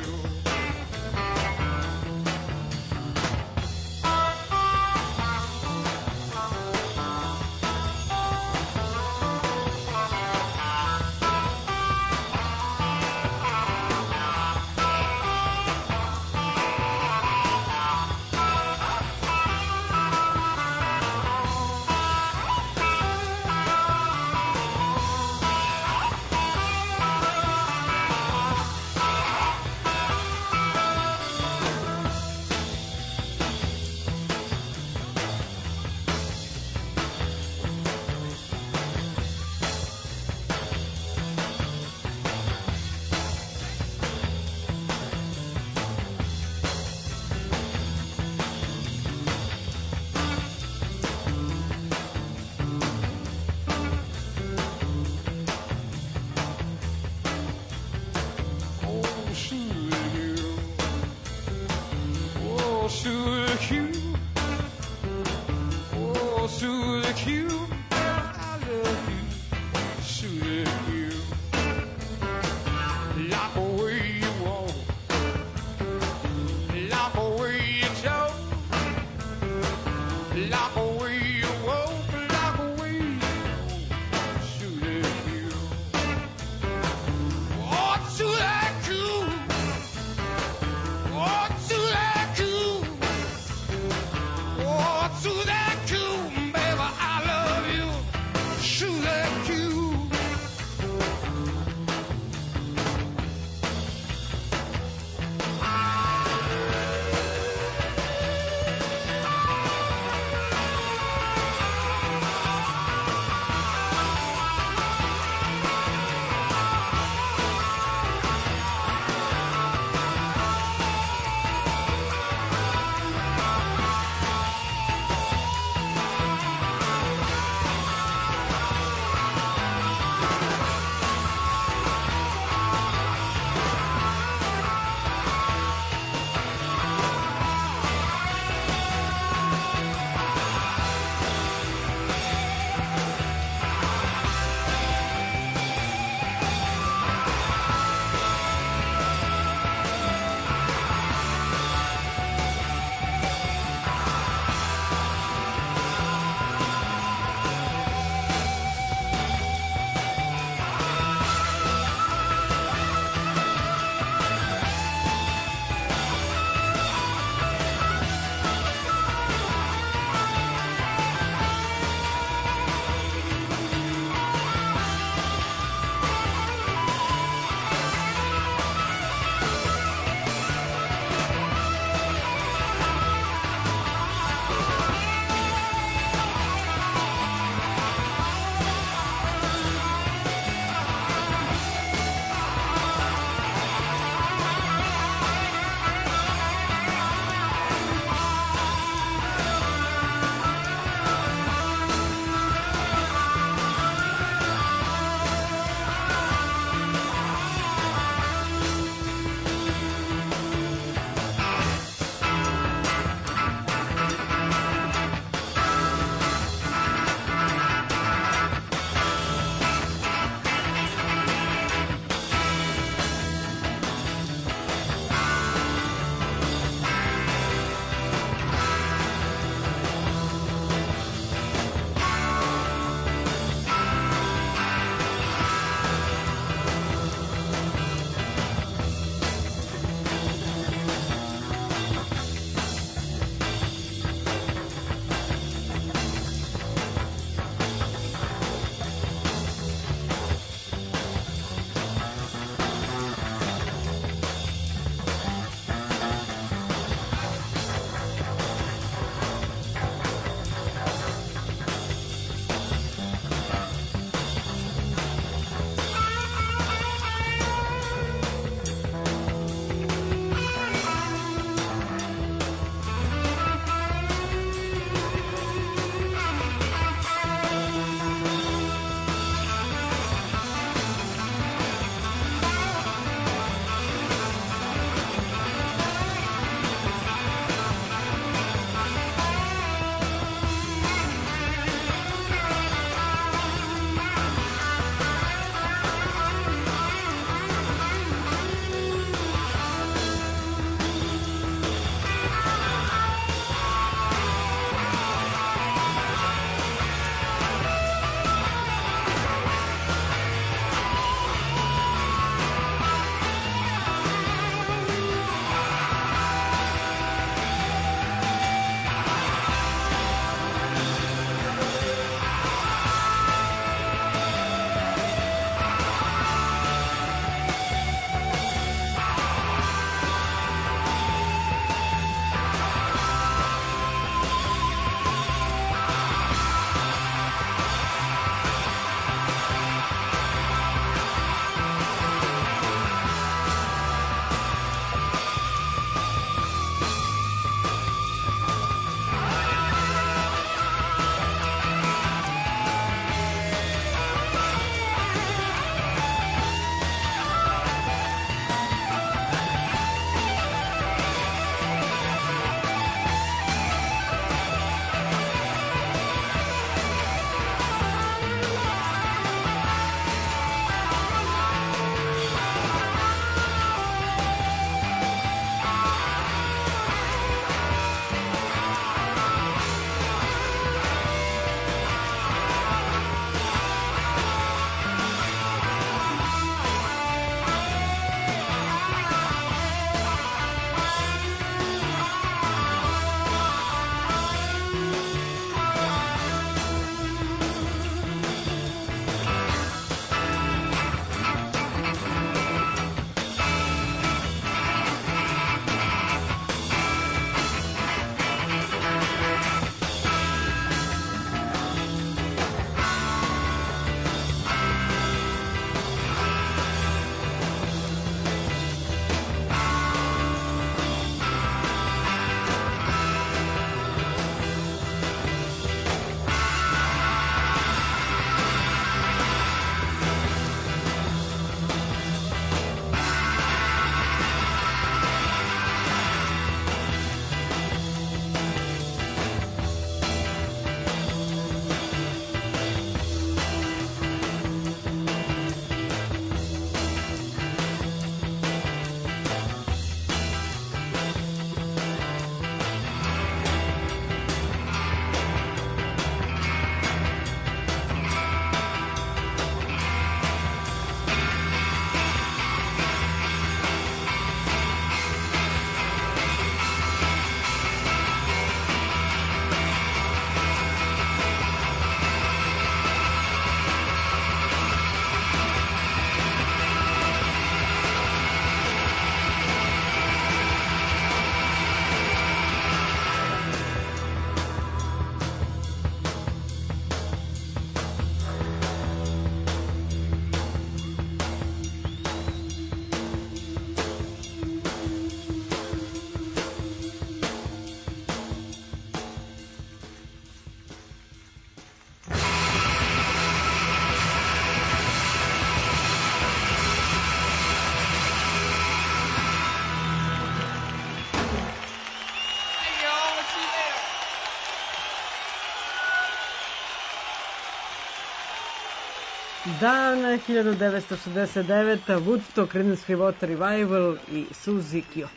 Dan hiljadu devetsto šezdeset devete. Woodstock, Creedence Clearwater Revival i Suzy Q.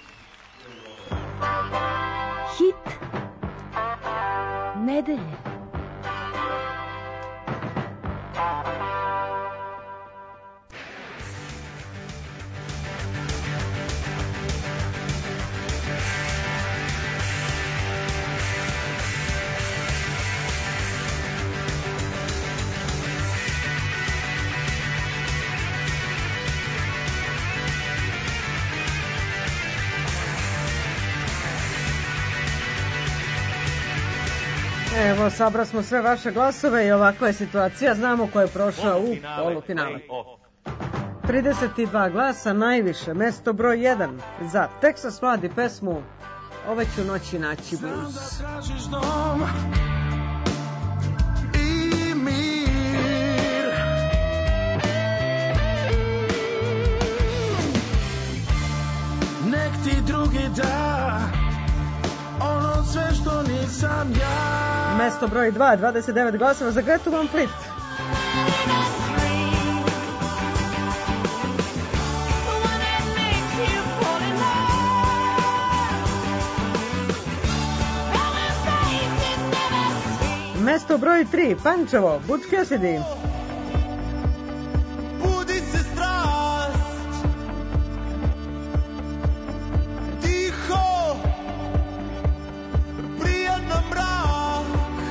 Hit nedelje. Evo, sabra smo sve vaše glasove i ovakva je situacija. Znamo ko je prošao u polufinale. trideset dva glasa, najviše, mesto broj jedan za Texas Flood i pesmu Ove ću noći naći blues. Znam da tražiš dom i mir. Nek ti drugi da ono sve što nisam ja. Mesto broj dva, dvadeset devet glasova za Gretu Van Fleet. Mesto broj tri, Pančevo, Butch Cassidy. Budi se strast, tiho, prijedno mrak,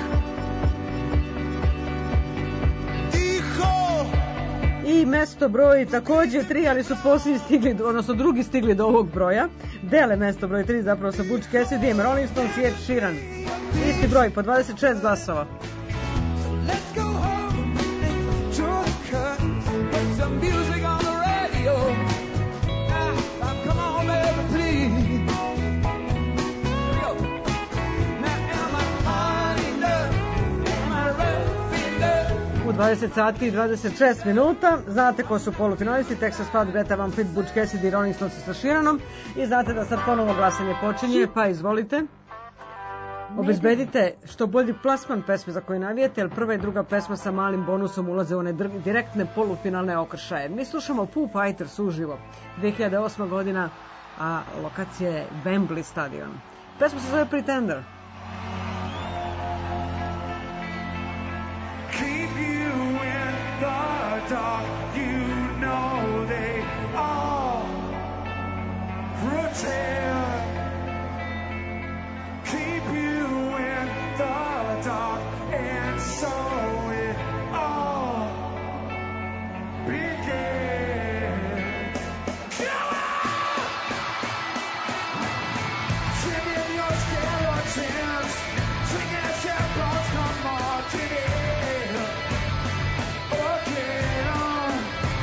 tiho. I mesto broj takođe tri, ali su posljednji stigli, odnosno drugi stigli do ovog broja. Dele mesto broj tri zapravo sa Butch Cassidy, Rolling Stones i Ed Sheeran. Isti broj, po dvadeset šest glasova. Let's go home and draw the curtains, put some music on the radio. Now, come on, baby, please. Here we go. Now, am I hard enough? Am I rough enough? U dvadeset sati i dvadeset šest minuta. Znate ko su polufinalisti, Texas Flood, Greta Van Fleet, Butch Cassidy i Rolling Stones sa Sheeranom. I znate da sad ponovo glasanje počinje, pa izvolite. Obezbedite što bolji plasman pesme za koju navijete, jer prva i druga pesma sa malim bonusom ulaze u one direktne polufinalne okršaje. Mi slušamo Foo Fighters uživo, dve hiljade osma godina, a lokacija je Wembley stadion. Pesma se zove Pretender. Keep you in the dark, you know they all pretend. Keep you in the dark, and so it all began. Trim in your skeletons, swing as your bones come marching in again.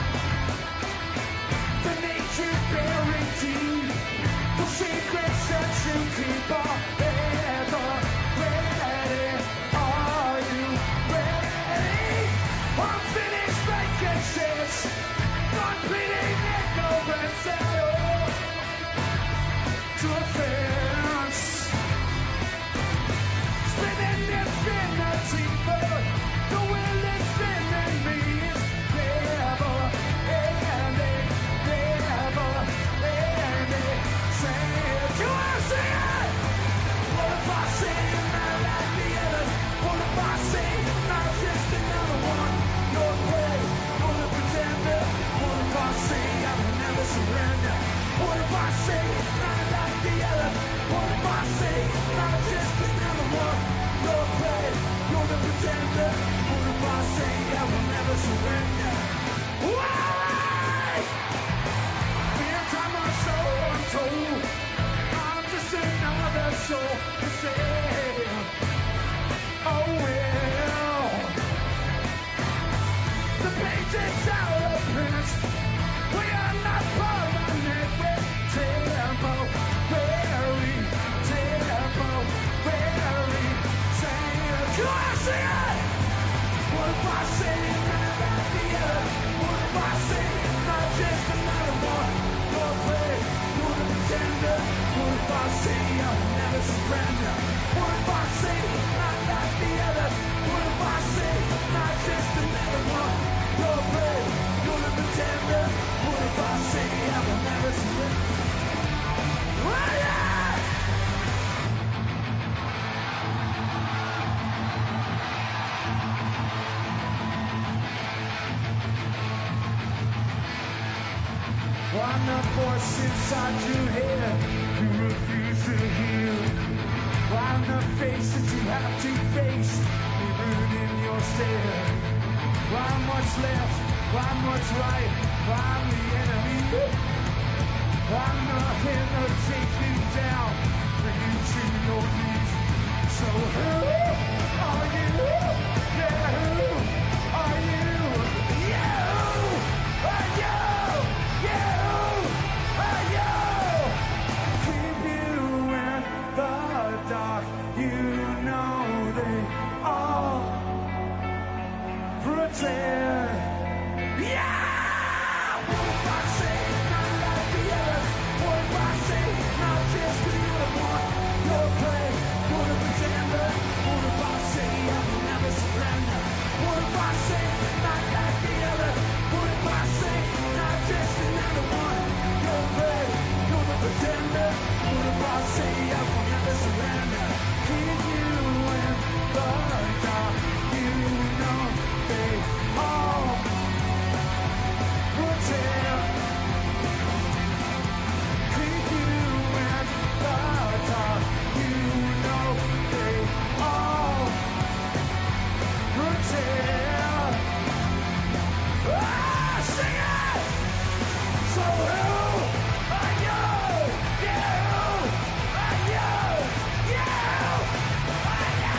The nature bearing deep, the secrets that you keep on. What if I say the voice inside your head you refuse to hear. I'm the face that you have to face, even in your stare. Why much left, why much right, I'm the enemy. I'm nothing to take you down, bring you to your knees. So who are you? Yeah, who are you? Yeah, who are you? Yeah, who are you? Keep you in the dark, you know they all pretend. Yeah! What if I say not like the others? What if I say not just the other one? Your play, what a pretender. What if I say I will never surrender? What if I say not like the others? What if I say not just another one? Your play, you're the pretender. What if I say I will never surrender? Keep you in the dark, you know they all pretend. Keep you in the dark, you know they all pretend. Ah, sing it! So who are you? Yeah, who are you? Yeah, who are you?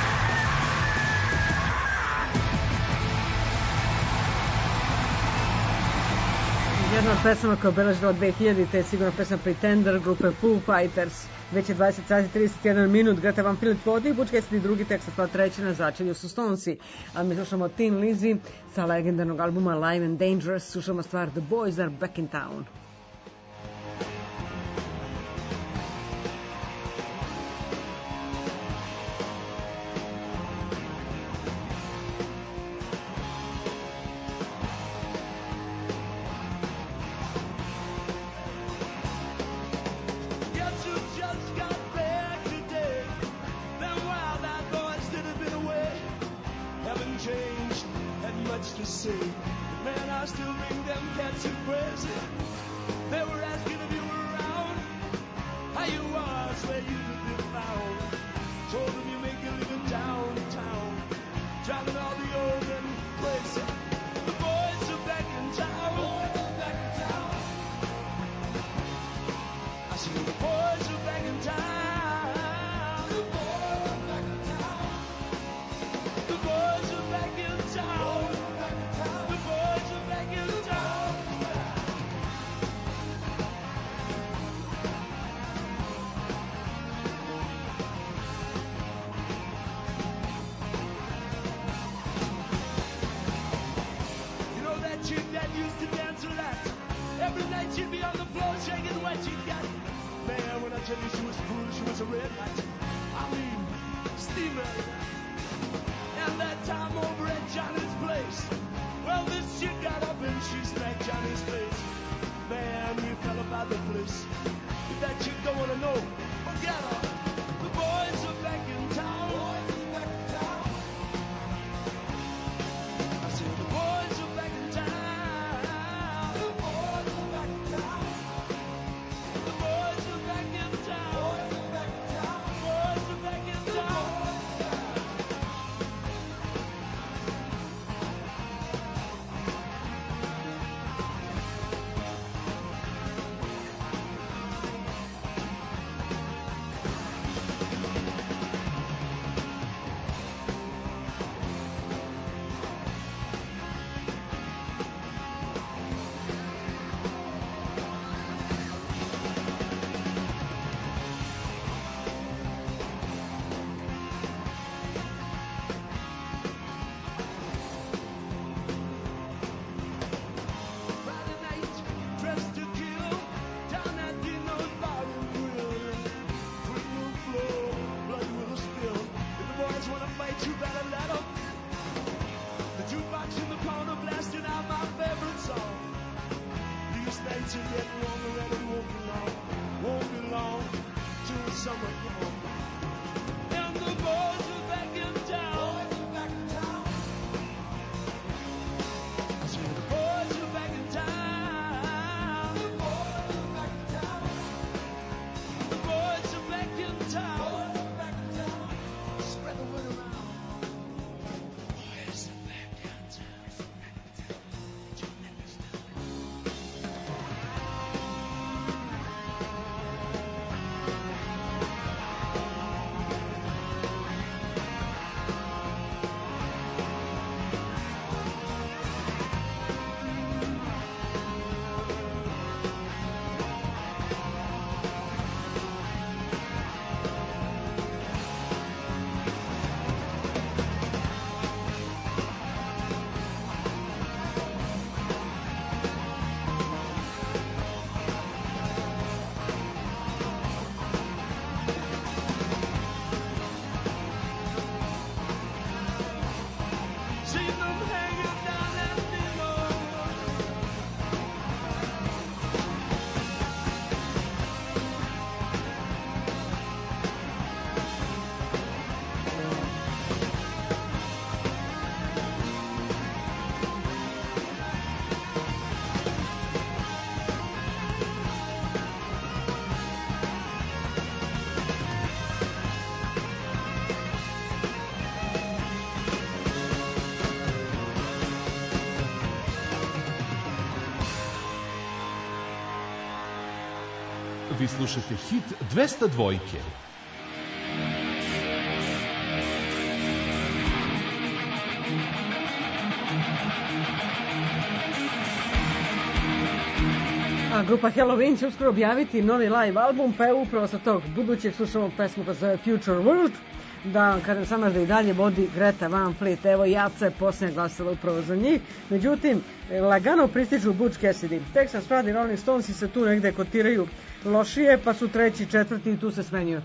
Jedna od pesama koja je obeležila dve hiljadite je sigurno pesma Pretender grupe Foo Fighters. Već je dvadeset sati trideset jedan minut. Greta Van Fleet vodi, Bučka je drugi tekst, a treći na začelju su Stonesi. A mi slušamo Tin Lizzy sa legendarnog albuma Live and Dangerous. Slušamo stvar The Boys Are Back in Town. Guess you just got back today. Them wild-eyed boys that have been away haven't changed, had much to say. Man, I still think them cats are crazy. They were asking if you were around, how you was, where you could be found. Told them you make a living downtown, driving all the old and crazy. The boys are back in town. Boys are back in town. I see the boys are back in town. The boys are back in town. The boys are back in town. The boys are back in town. You know that chick that used to dance a lot? Every night she'd be on the floor shaking what she got. Man, when I tell you she was cool, she was a red hot. I mean, steamer. And that time over at Johnny's place, well, this chick got up and she smacked Johnny's face. Man, we fell about the place. If that chick don't wanna know, forget her. The boys are back in town. Boys are back in town. I said the boys are back in town. The boys are back in town. The boys are back in town. Boys are back in town. Boys are back in town. vi slušate hit dvesta dvojke. A grupa Halloween će uskoro objaviti novi live album, pa evo upravo sa tog budućeg slušamo pesmu koja se zove Future World. Da vam kažem samo da i dalje vodi Greta Van Fleet. Evo Jaca je posljednje glasala upravo za njih. Međutim, lagano pristižu Butch Cassidy. Texas Flood i Rolling Stonesi se tu negde kotiraju lošije, pa su treći, četvrti i tu se smenjuju.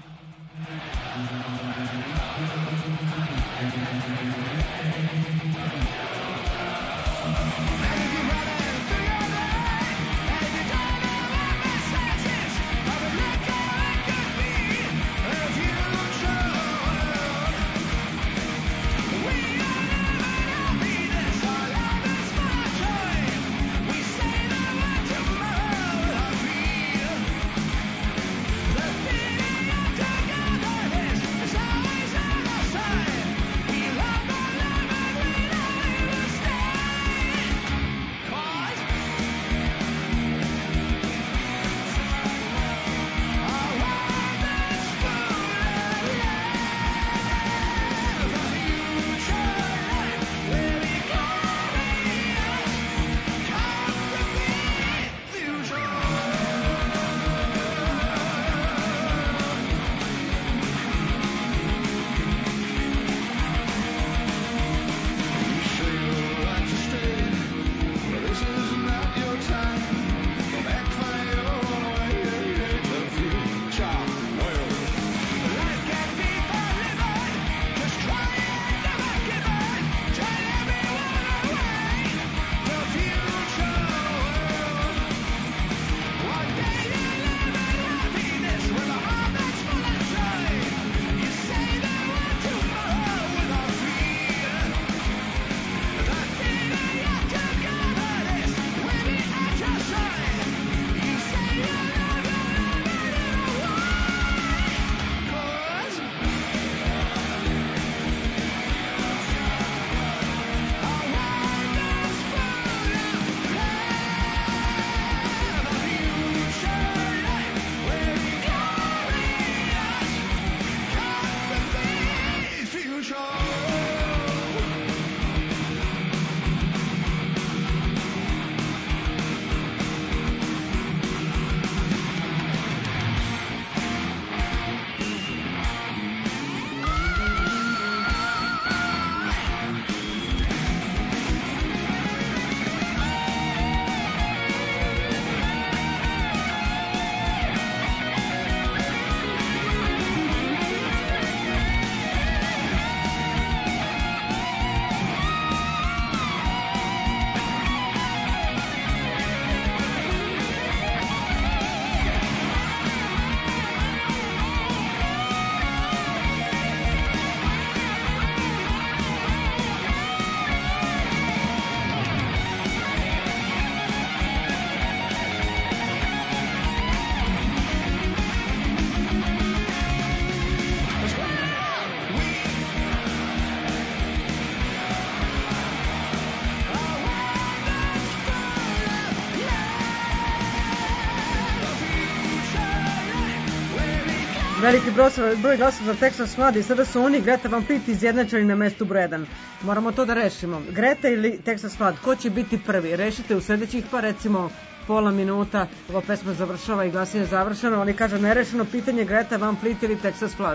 Veliki broj glasova za Texas Flood i sada su oni Greta Van Fleet izjednačeni na mestu broj jedan. Moramo to da rešimo. Greta ili Texas Flood, ko će biti prvi? Rešite u sledećih pa recimo pola minuta. Ova pesma završava i glasanje je završeno. Oni kažu nerešeno pitanje Greta Van Fleet ili Texas Flood.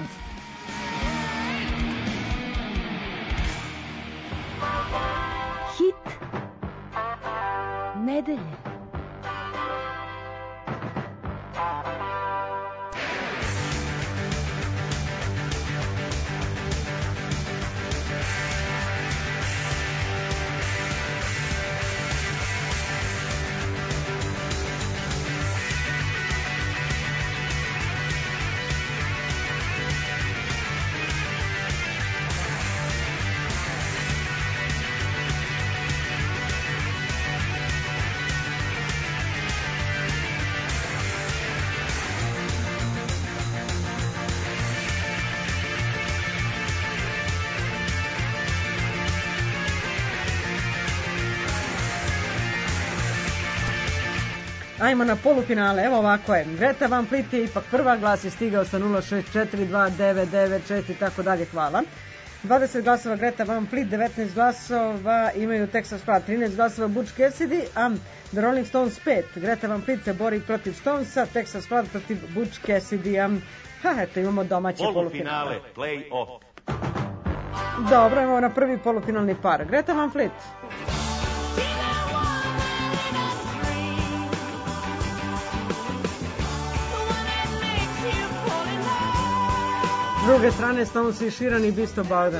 Hit nedelje. Thank Ajmo na polufinale, evo ovako je. Greta Van Fleet je ipak prva, glas je stigao sa nula šest četiri dva devet devet šest i tako dalje, hvala. dvadeset glasova Greta Van Fleet, devetnaest glasova imaju Texas Flood, trinaest glasova Butch Cassidy, a The Rolling Stones pet. Greta Van Fleet se bori protiv Stonesa, Texas Flood protiv Butch Cassidy. Ha, eto, imamo domaće polufinale. Polufinale, play-off. Dobro, imamo na prvi polufinalni par. Greta Van Fleet. S druge strane Stones i Sheeran i Beast of Burden.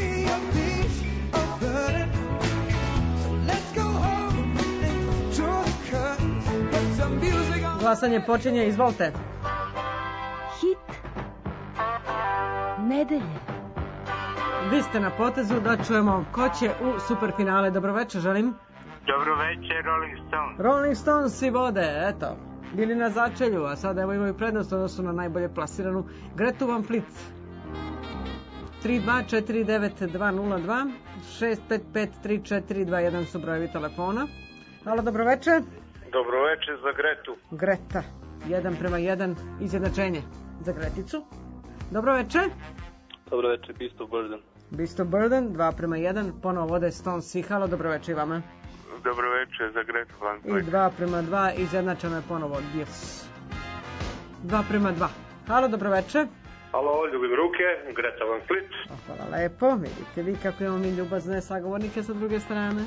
Glasanje počinje, izvolite. Hit nedelje. Vi ste na potezu da čujemo ko će u superfinale. Dobroveče, želim. Dobroveče, Rolling Stones. Rolling Stones i vode, eto. Bili na začelju, a sada evo imaju prednost odnosu na najbolje plasiranu Gretu Van Fleet. tri dva četiri devet dva nula dva šest pet pet tri četiri dva jedan su brojevi telefona. Halo, dobroveče. Dobroveče za Gretu. Greta, jedan prema jedan, izjednačenje za Greticu. Dobroveče. Dobroveče, Beast of Burden. Beast of Burden, dva prema jedan, ponovo vode Stones i halo, dobroveče i vama. Dobroveče za Gretu Van I Fleet. dva prema dva, izjednačeno je ponovo Yes. dva prema dva. Halo, dobroveče. Halo, ljubim ruke, Greta Van Fleet. O, hvala lepo, vidite vi kako imamo mi ljubazne sagovornike sa druge strane.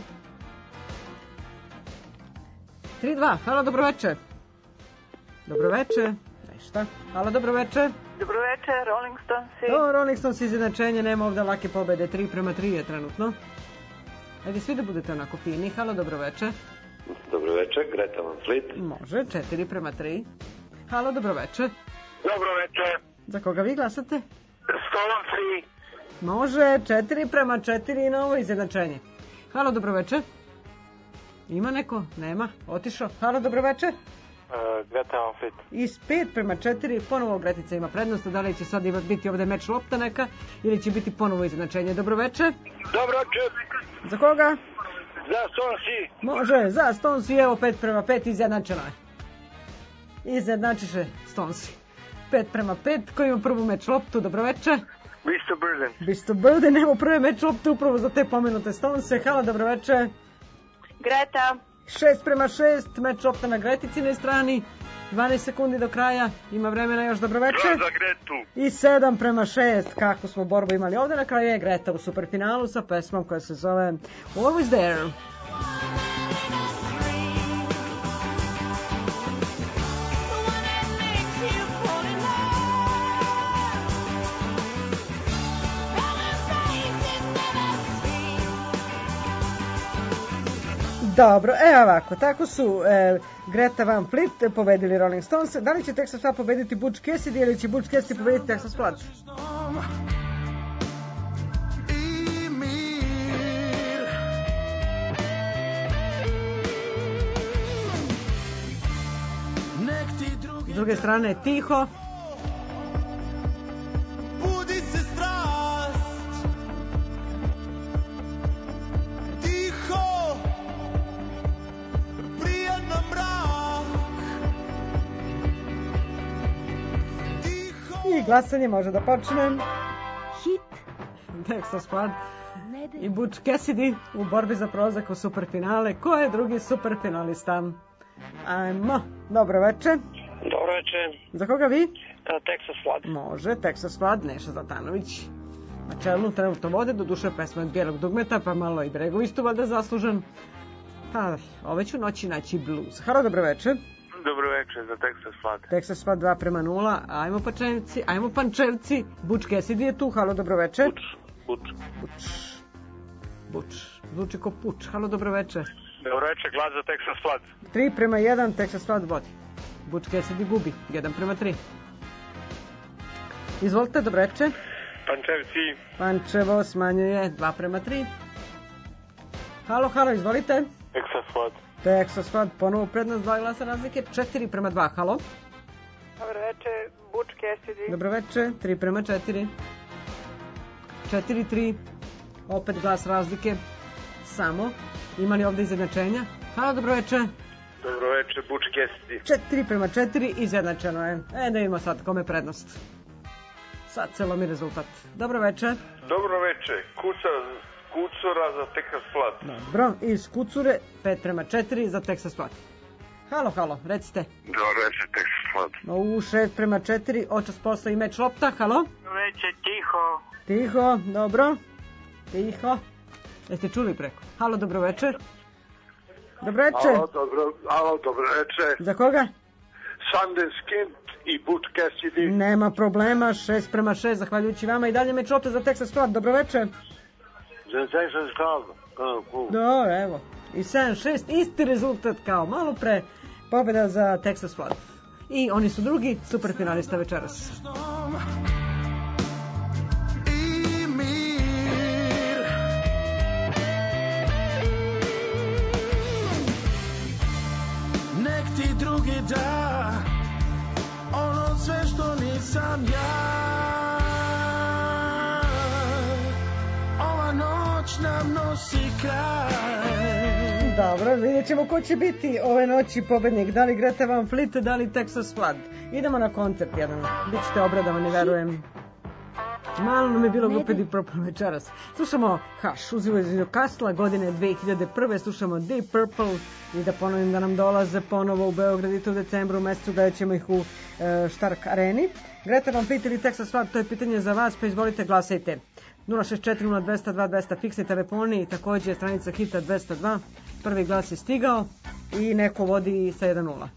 tri dva, halo, dobroveče. Dobroveče, nešta. Halo, dobroveče. Dobroveče, Rolling Stonesi. To, Rolling Stones izjednačenje, nema ovdje lake pobede, tri prema tri je trenutno. Ajde svi da budete onako fini, halo, dobroveče. Dobroveče, Greta Van Fleet. Može, četiri prema tri. Halo, dobroveče. Dobroveče, Za koga vi glasate? Stonesi. Može, četiri prema četiri i novo izjednačenje. Halo, dobroveče. Ima neko? Nema, otišao. Halo, dobroveče. Uh, Greta Van Fleet. Iz pet prema četiri ponovo Gretica ima prednost, da li će sad imati biti ovdje meč lopta neka ili će biti ponovo izjednačenje. Dobroveče. Dobroveče, Za koga? za Stonesi. Može, za Stones i evo pet prema pet izjednačeno je. Izjednačiše Stonesi. pet prema pet, koji ima prvu meč loptu, dobroveče. Beast of Burden. Beast of Burden, evo prve meč loptu upravo za te pomenute Stonese. Halo, dobroveče. Greta. šest prema šest, meč lopta na Greticinoj strani. dvanaest sekundi do kraja, ima vremena još, dobroveče. za Gretu. I sedam prema šest, kako smo borbu imali ovdje, na kraju je Greta u superfinalu sa pesmom koja se zove Always There. Dobro, evo ovako, tako su e, Greta Van Fleet pobedili Rolling Stones. Da li će Texas Flood pobediti Butch Cassidy ili će Butch Cassidy pobediti Texas Flood? S druge strane tiho. Budi se strast, tiho, prijedno mrak, tiho. I glasanje može da počne. Hit Texas Flood nedelje. i Butch Cassidy u borbi za prolazak u superfinale. Ko je drugi superfinalista? Ajmo, dobro veče. Dobroveče, Za koga vi? Texas Flood. Može, Texas Flood, Neša Zlatanović. Na čelu trenutno vode, do duše pesma od Bijelog dugmeta, pa malo i Bregović tu valjda zaslužen. Pa, ove ću noći naći blues. Halo, dobro veče. Dobroveče za Texas Flood. Texas Flood dva prema nula, ajmo Pančevci, ajmo Pančevci. Butch Cassidy je tu, halo, dobro veče. Buč, buč. Buč. Buč. Zvuči ko puč, halo, dobro veče. Dobroveče, glas za Texas Flood. tri prema jedan, Texas Flood vodi. Butch Cassidy gubi, jedan prema tri. Izvolite, dobro veče. Pančevci. Pančevo smanjuje dva prema tri. Halo, halo, izvolite. Texas Flood. Texas Flood, ponovo prednost, dva glasa razlike, četiri prema dva, halo. Dobroveče, Butch Cassidy. Dobro veče, tri prema četiri. četiri tri, opet glas razlike, samo. Ima li ovdje izjednačenja? Halo, dobro veče. Dobro večer, Buč Cassidy. četiri prema četiri, izjednačeno je. E, da vidimo sad kome je prednost. Sad se lomi rezultat. Dobro večer. Dobro večer, Kuca, Kucura za Texas Flat. Dobro, iz Kucure, pet prema četiri za Texas Flat. Halo, halo, recite. Dobro večer, Texas Flat. U šest prema četiri, očas posla i meč lopta, halo. Dobro večer, tiho. Tiho, dobro. Tiho. Jeste čuli preko? Halo, dobro večer. Dobro večer. Alo, dobro, alo, dobro večer. Za koga? Sundance i Buč Cassidy. Nema problema, šest prema šest, zahvaljujući vama i dalje meč lopta za Texas Flat. Dobro večer. Za Texas Flat. Dobro, evo. I sedam šest, isti rezultat kao malo pre, pobjeda za Texas Flat. I oni su drugi superfinalista večeras. I mir. Nek ti drugi da ono sve što nisam ja. Ova noć nam nosi kraj. Dobro, vidjet ćemo ko će biti ove noći pobednik. Da li Greta Van Fleet, da li Texas Flood. Idemo na koncert jedan. Bićete obradovani, verujem. Malo nam je bilo glupe i propalo večeras. Slušamo Hush, uzivo iz Newcastle, godine dve hiljade prve. Slušamo Deep Purple i da ponovim da nam dolaze ponovo u Beograd i to u decembru u mesecu, gledat ćemo ih u e, Stark areni. Greta Van Fleet ili Texas Flood, to je pitanje za vas, pa izvolite, glasajte. nula šest četiri nula dva nula dva dva nula nula fiksni telefoni, takođe stranica Hita dvesta dva. Prvi glas je stigao i neko vodi sa jedan nula.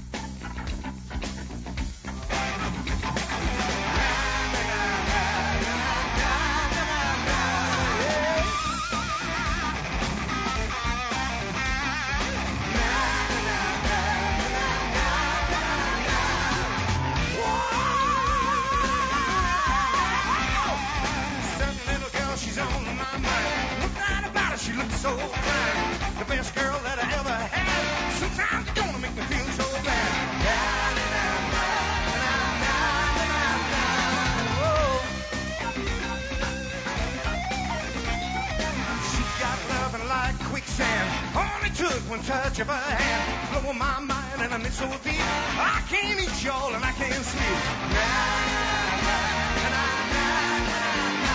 One touch of her hand, blowing my mind and I'm in so deep. I can't eat y'all and I can't sleep. Na, na, na, na, na, na,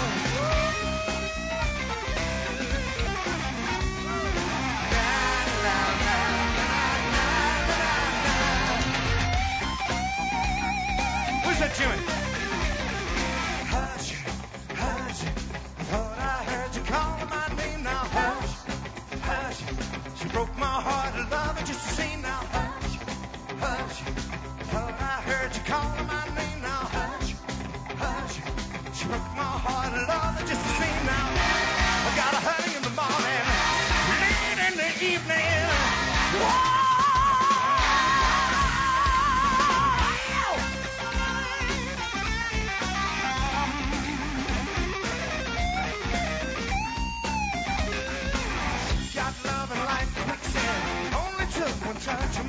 Where's that Jimmy? Hush, hush, thought I heard you calling my name now. Hush, hush. She broke my heart, love it just the same now. Hush, hush. Thought I heard you calling my name now. Hush, hush. She broke my heart, love it just the same now. I got a honey in the morning, late in the evening. Whoa! Touch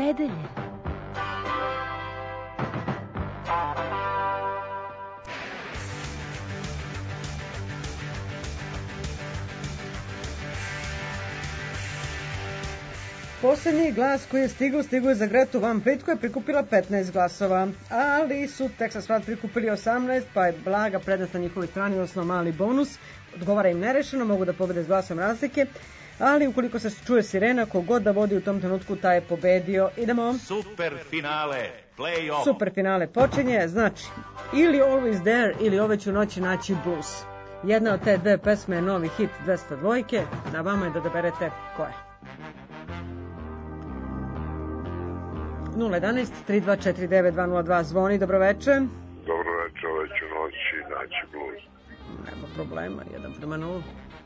nedelje. Poslednji glas koji je stigao, stigao je za Gretu Van Fleet koja je prikupila petnaest glasova, ali su Texas Flood prikupili osamnaest, pa je blaga prednost na njihovoj strani, odnosno mali bonus. Odgovara im nerešeno, mogu da pobede s glasom razlike, ali ukoliko se čuje sirena, kogod da vodi u tom trenutku, taj je pobedio. Idemo. Super finale, play-off. Super finale počinje, znači, ili Always There, ili Ove ću noći naći blues. Jedna od te dve pesme je novi hit dvesta dva, na vama je da odaberete ko je. nula jedanaest tri dva četiri devet dva nula dva zvoni, dobroveče. Dobroveče, ove ću noći naći blues. Nema problema, jedan prema nula.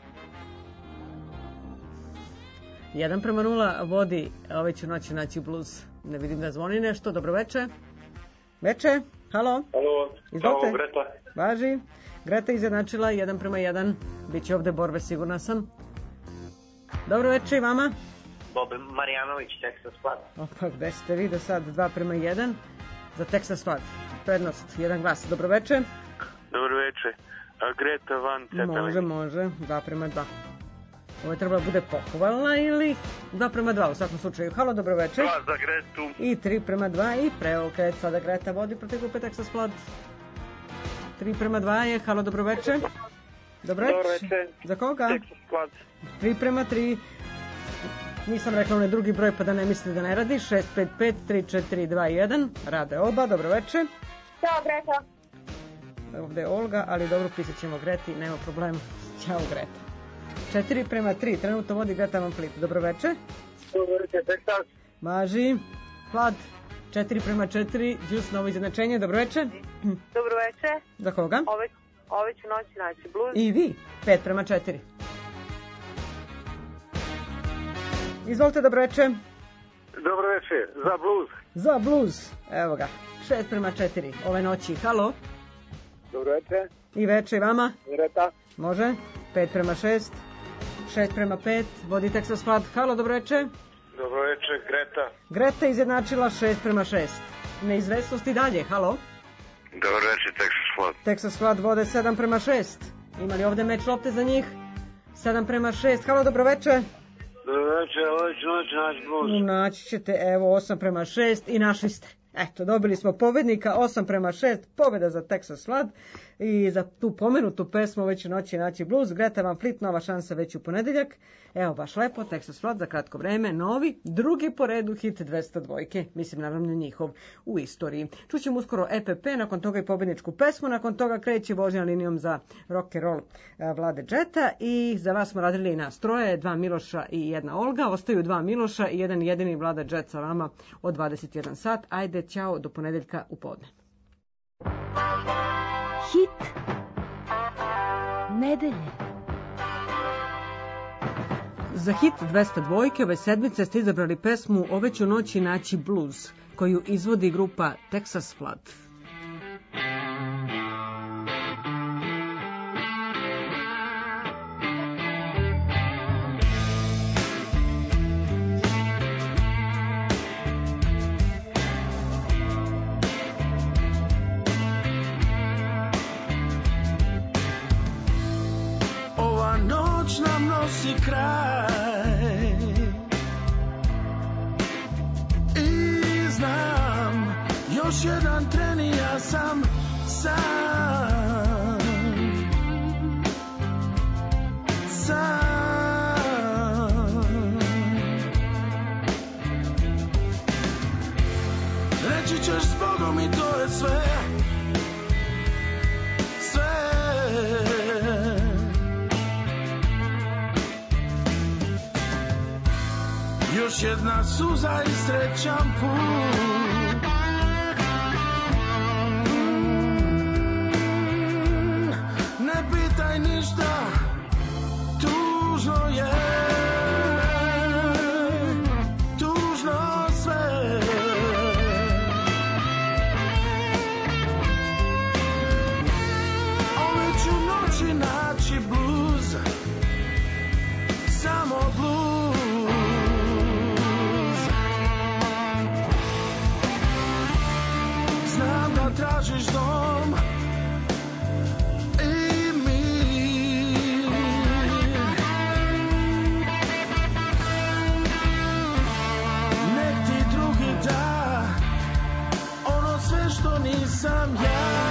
jedan prema nula vodi Ove ću noći naći blues. Ne vidim da zvoni nešto, dobroveče. Veče, halo. Halo, izvolite. halo, Greta. Važi. Greta izjednačila jedan prema jedan. Biće ovde borbe, sigurna sam. Dobroveče i vama. Bob Marjanović, Texas Flood. Opa, gde ste vi do sad? dva prema jedan za Texas Flood. Prednost, jedan glas. Dobroveče. Dobroveče. A Greta Van Cepelin. Može, može. dva prema dva. Ovo je trebalo da bude pohvalna ili dva prema dva u svakom slučaju. Halo, dobroveče. dva za Gretu. I tri prema dva i preokret. Sada Greta vodi protiv grupe Texas Flood. tri prema dva je. Halo, dobroveče. Dobroveče. Dobroveče. Za koga? Texas Flood. tri prema tri. Nisam rekla onaj drugi broj pa da ne mislite da ne radi. šest pet pet tri četiri dva jedan. Rade oba, dobroveče. Ćao, Greta. Ovde je Olga, ali dobro, pisat ćemo Greti, nema problema. Ćao, Greta. četiri prema tri, trenutno vodi Greta Van Fleet. Dobroveče. Dobroveče, Texas. Važi. Vlad. četiri prema četiri, Đus, novo izjednačenje. Dobroveče. Dobroveče. Za koga? Ove, ove ću noći naći blues. I vi. pet prema četiri. Izvolite, dobroveče. Dobroveče, za blues. Za blues. Evo ga. šest prema četiri ove noći. Halo. Dobroveče. I veče i vama. Greta. Može. pet prema šest. šest prema pet. Vodi Texas Flood. Halo, dobroveče. Dobroveče, Greta. Greta izjednačila šest prema šest. Neizvestnost i dalje. Halo. Dobroveče, Texas Flood. Texas Flood vode sedam prema šest. Ima li ovde meč lopte za njih? sedam prema šest. Halo, dobroveče. Dobroveče, ove ću noći naći blues. Naći ćete, evo, osam prema šest i našli ste. Eto, dobili smo pobednika, osam prema šest, pobeda za Texas Flood i za tu pomenutu pesmu Već u noći naći blues. Greta Van Fleet, nova šansa već u ponedeljak. Evo, baš lepo, Texas Flood za kratko vreme, novi, drugi po redu hit dvesta dva, mislim naravno njihov u istoriji. Čućemo uskoro E P P, nakon toga i pobedničku pesmu, nakon toga kreće vožnja linijom za rock and roll Vlade Džeta i za vas smo radili nas troje, dva Miloša i jedna Olga, ostaju dva Miloša i jedan jedini Vlada Džet sa vama od dvadeset jedan sat. Ajde, ćao, do ponedeljka u podne. Hit nedelje. Za hit dvesta dva ove sedmice ste izabrali pesmu Ove ću noći naći blues, koju izvodi grupa Texas Flood. Ova noć nam nosi kraj i znam još jedan tren i ja sam sam sam reći ćeš s Bogom i to je sve sve još jedna suza i srećan put. Ne pitaj ništa, tužno je, tužno sve. Ove ću noći naći blues, samo blues. sam ja.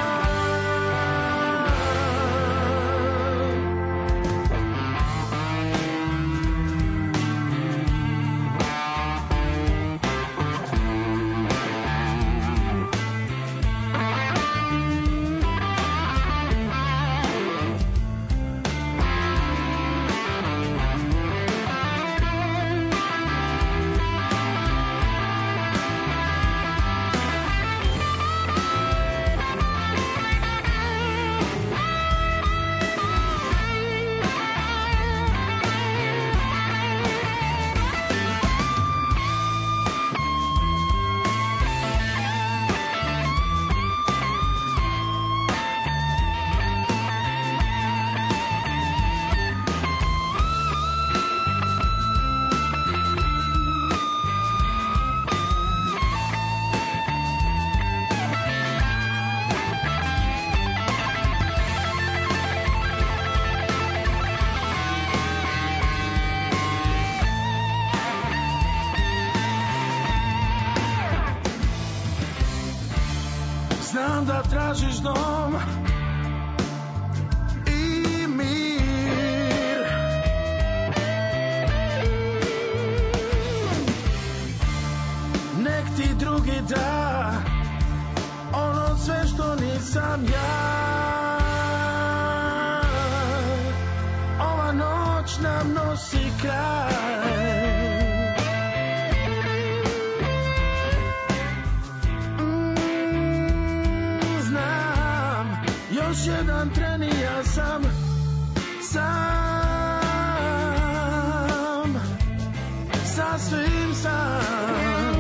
Znam da tražiš dom i mir. Nek ti drugi da ono sve što nisam ja. Ova noć nam nosi kraj. Još jedan tren i ja sam sam, sasvim sam.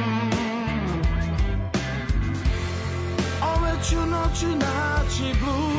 Ove ću noći naći blud.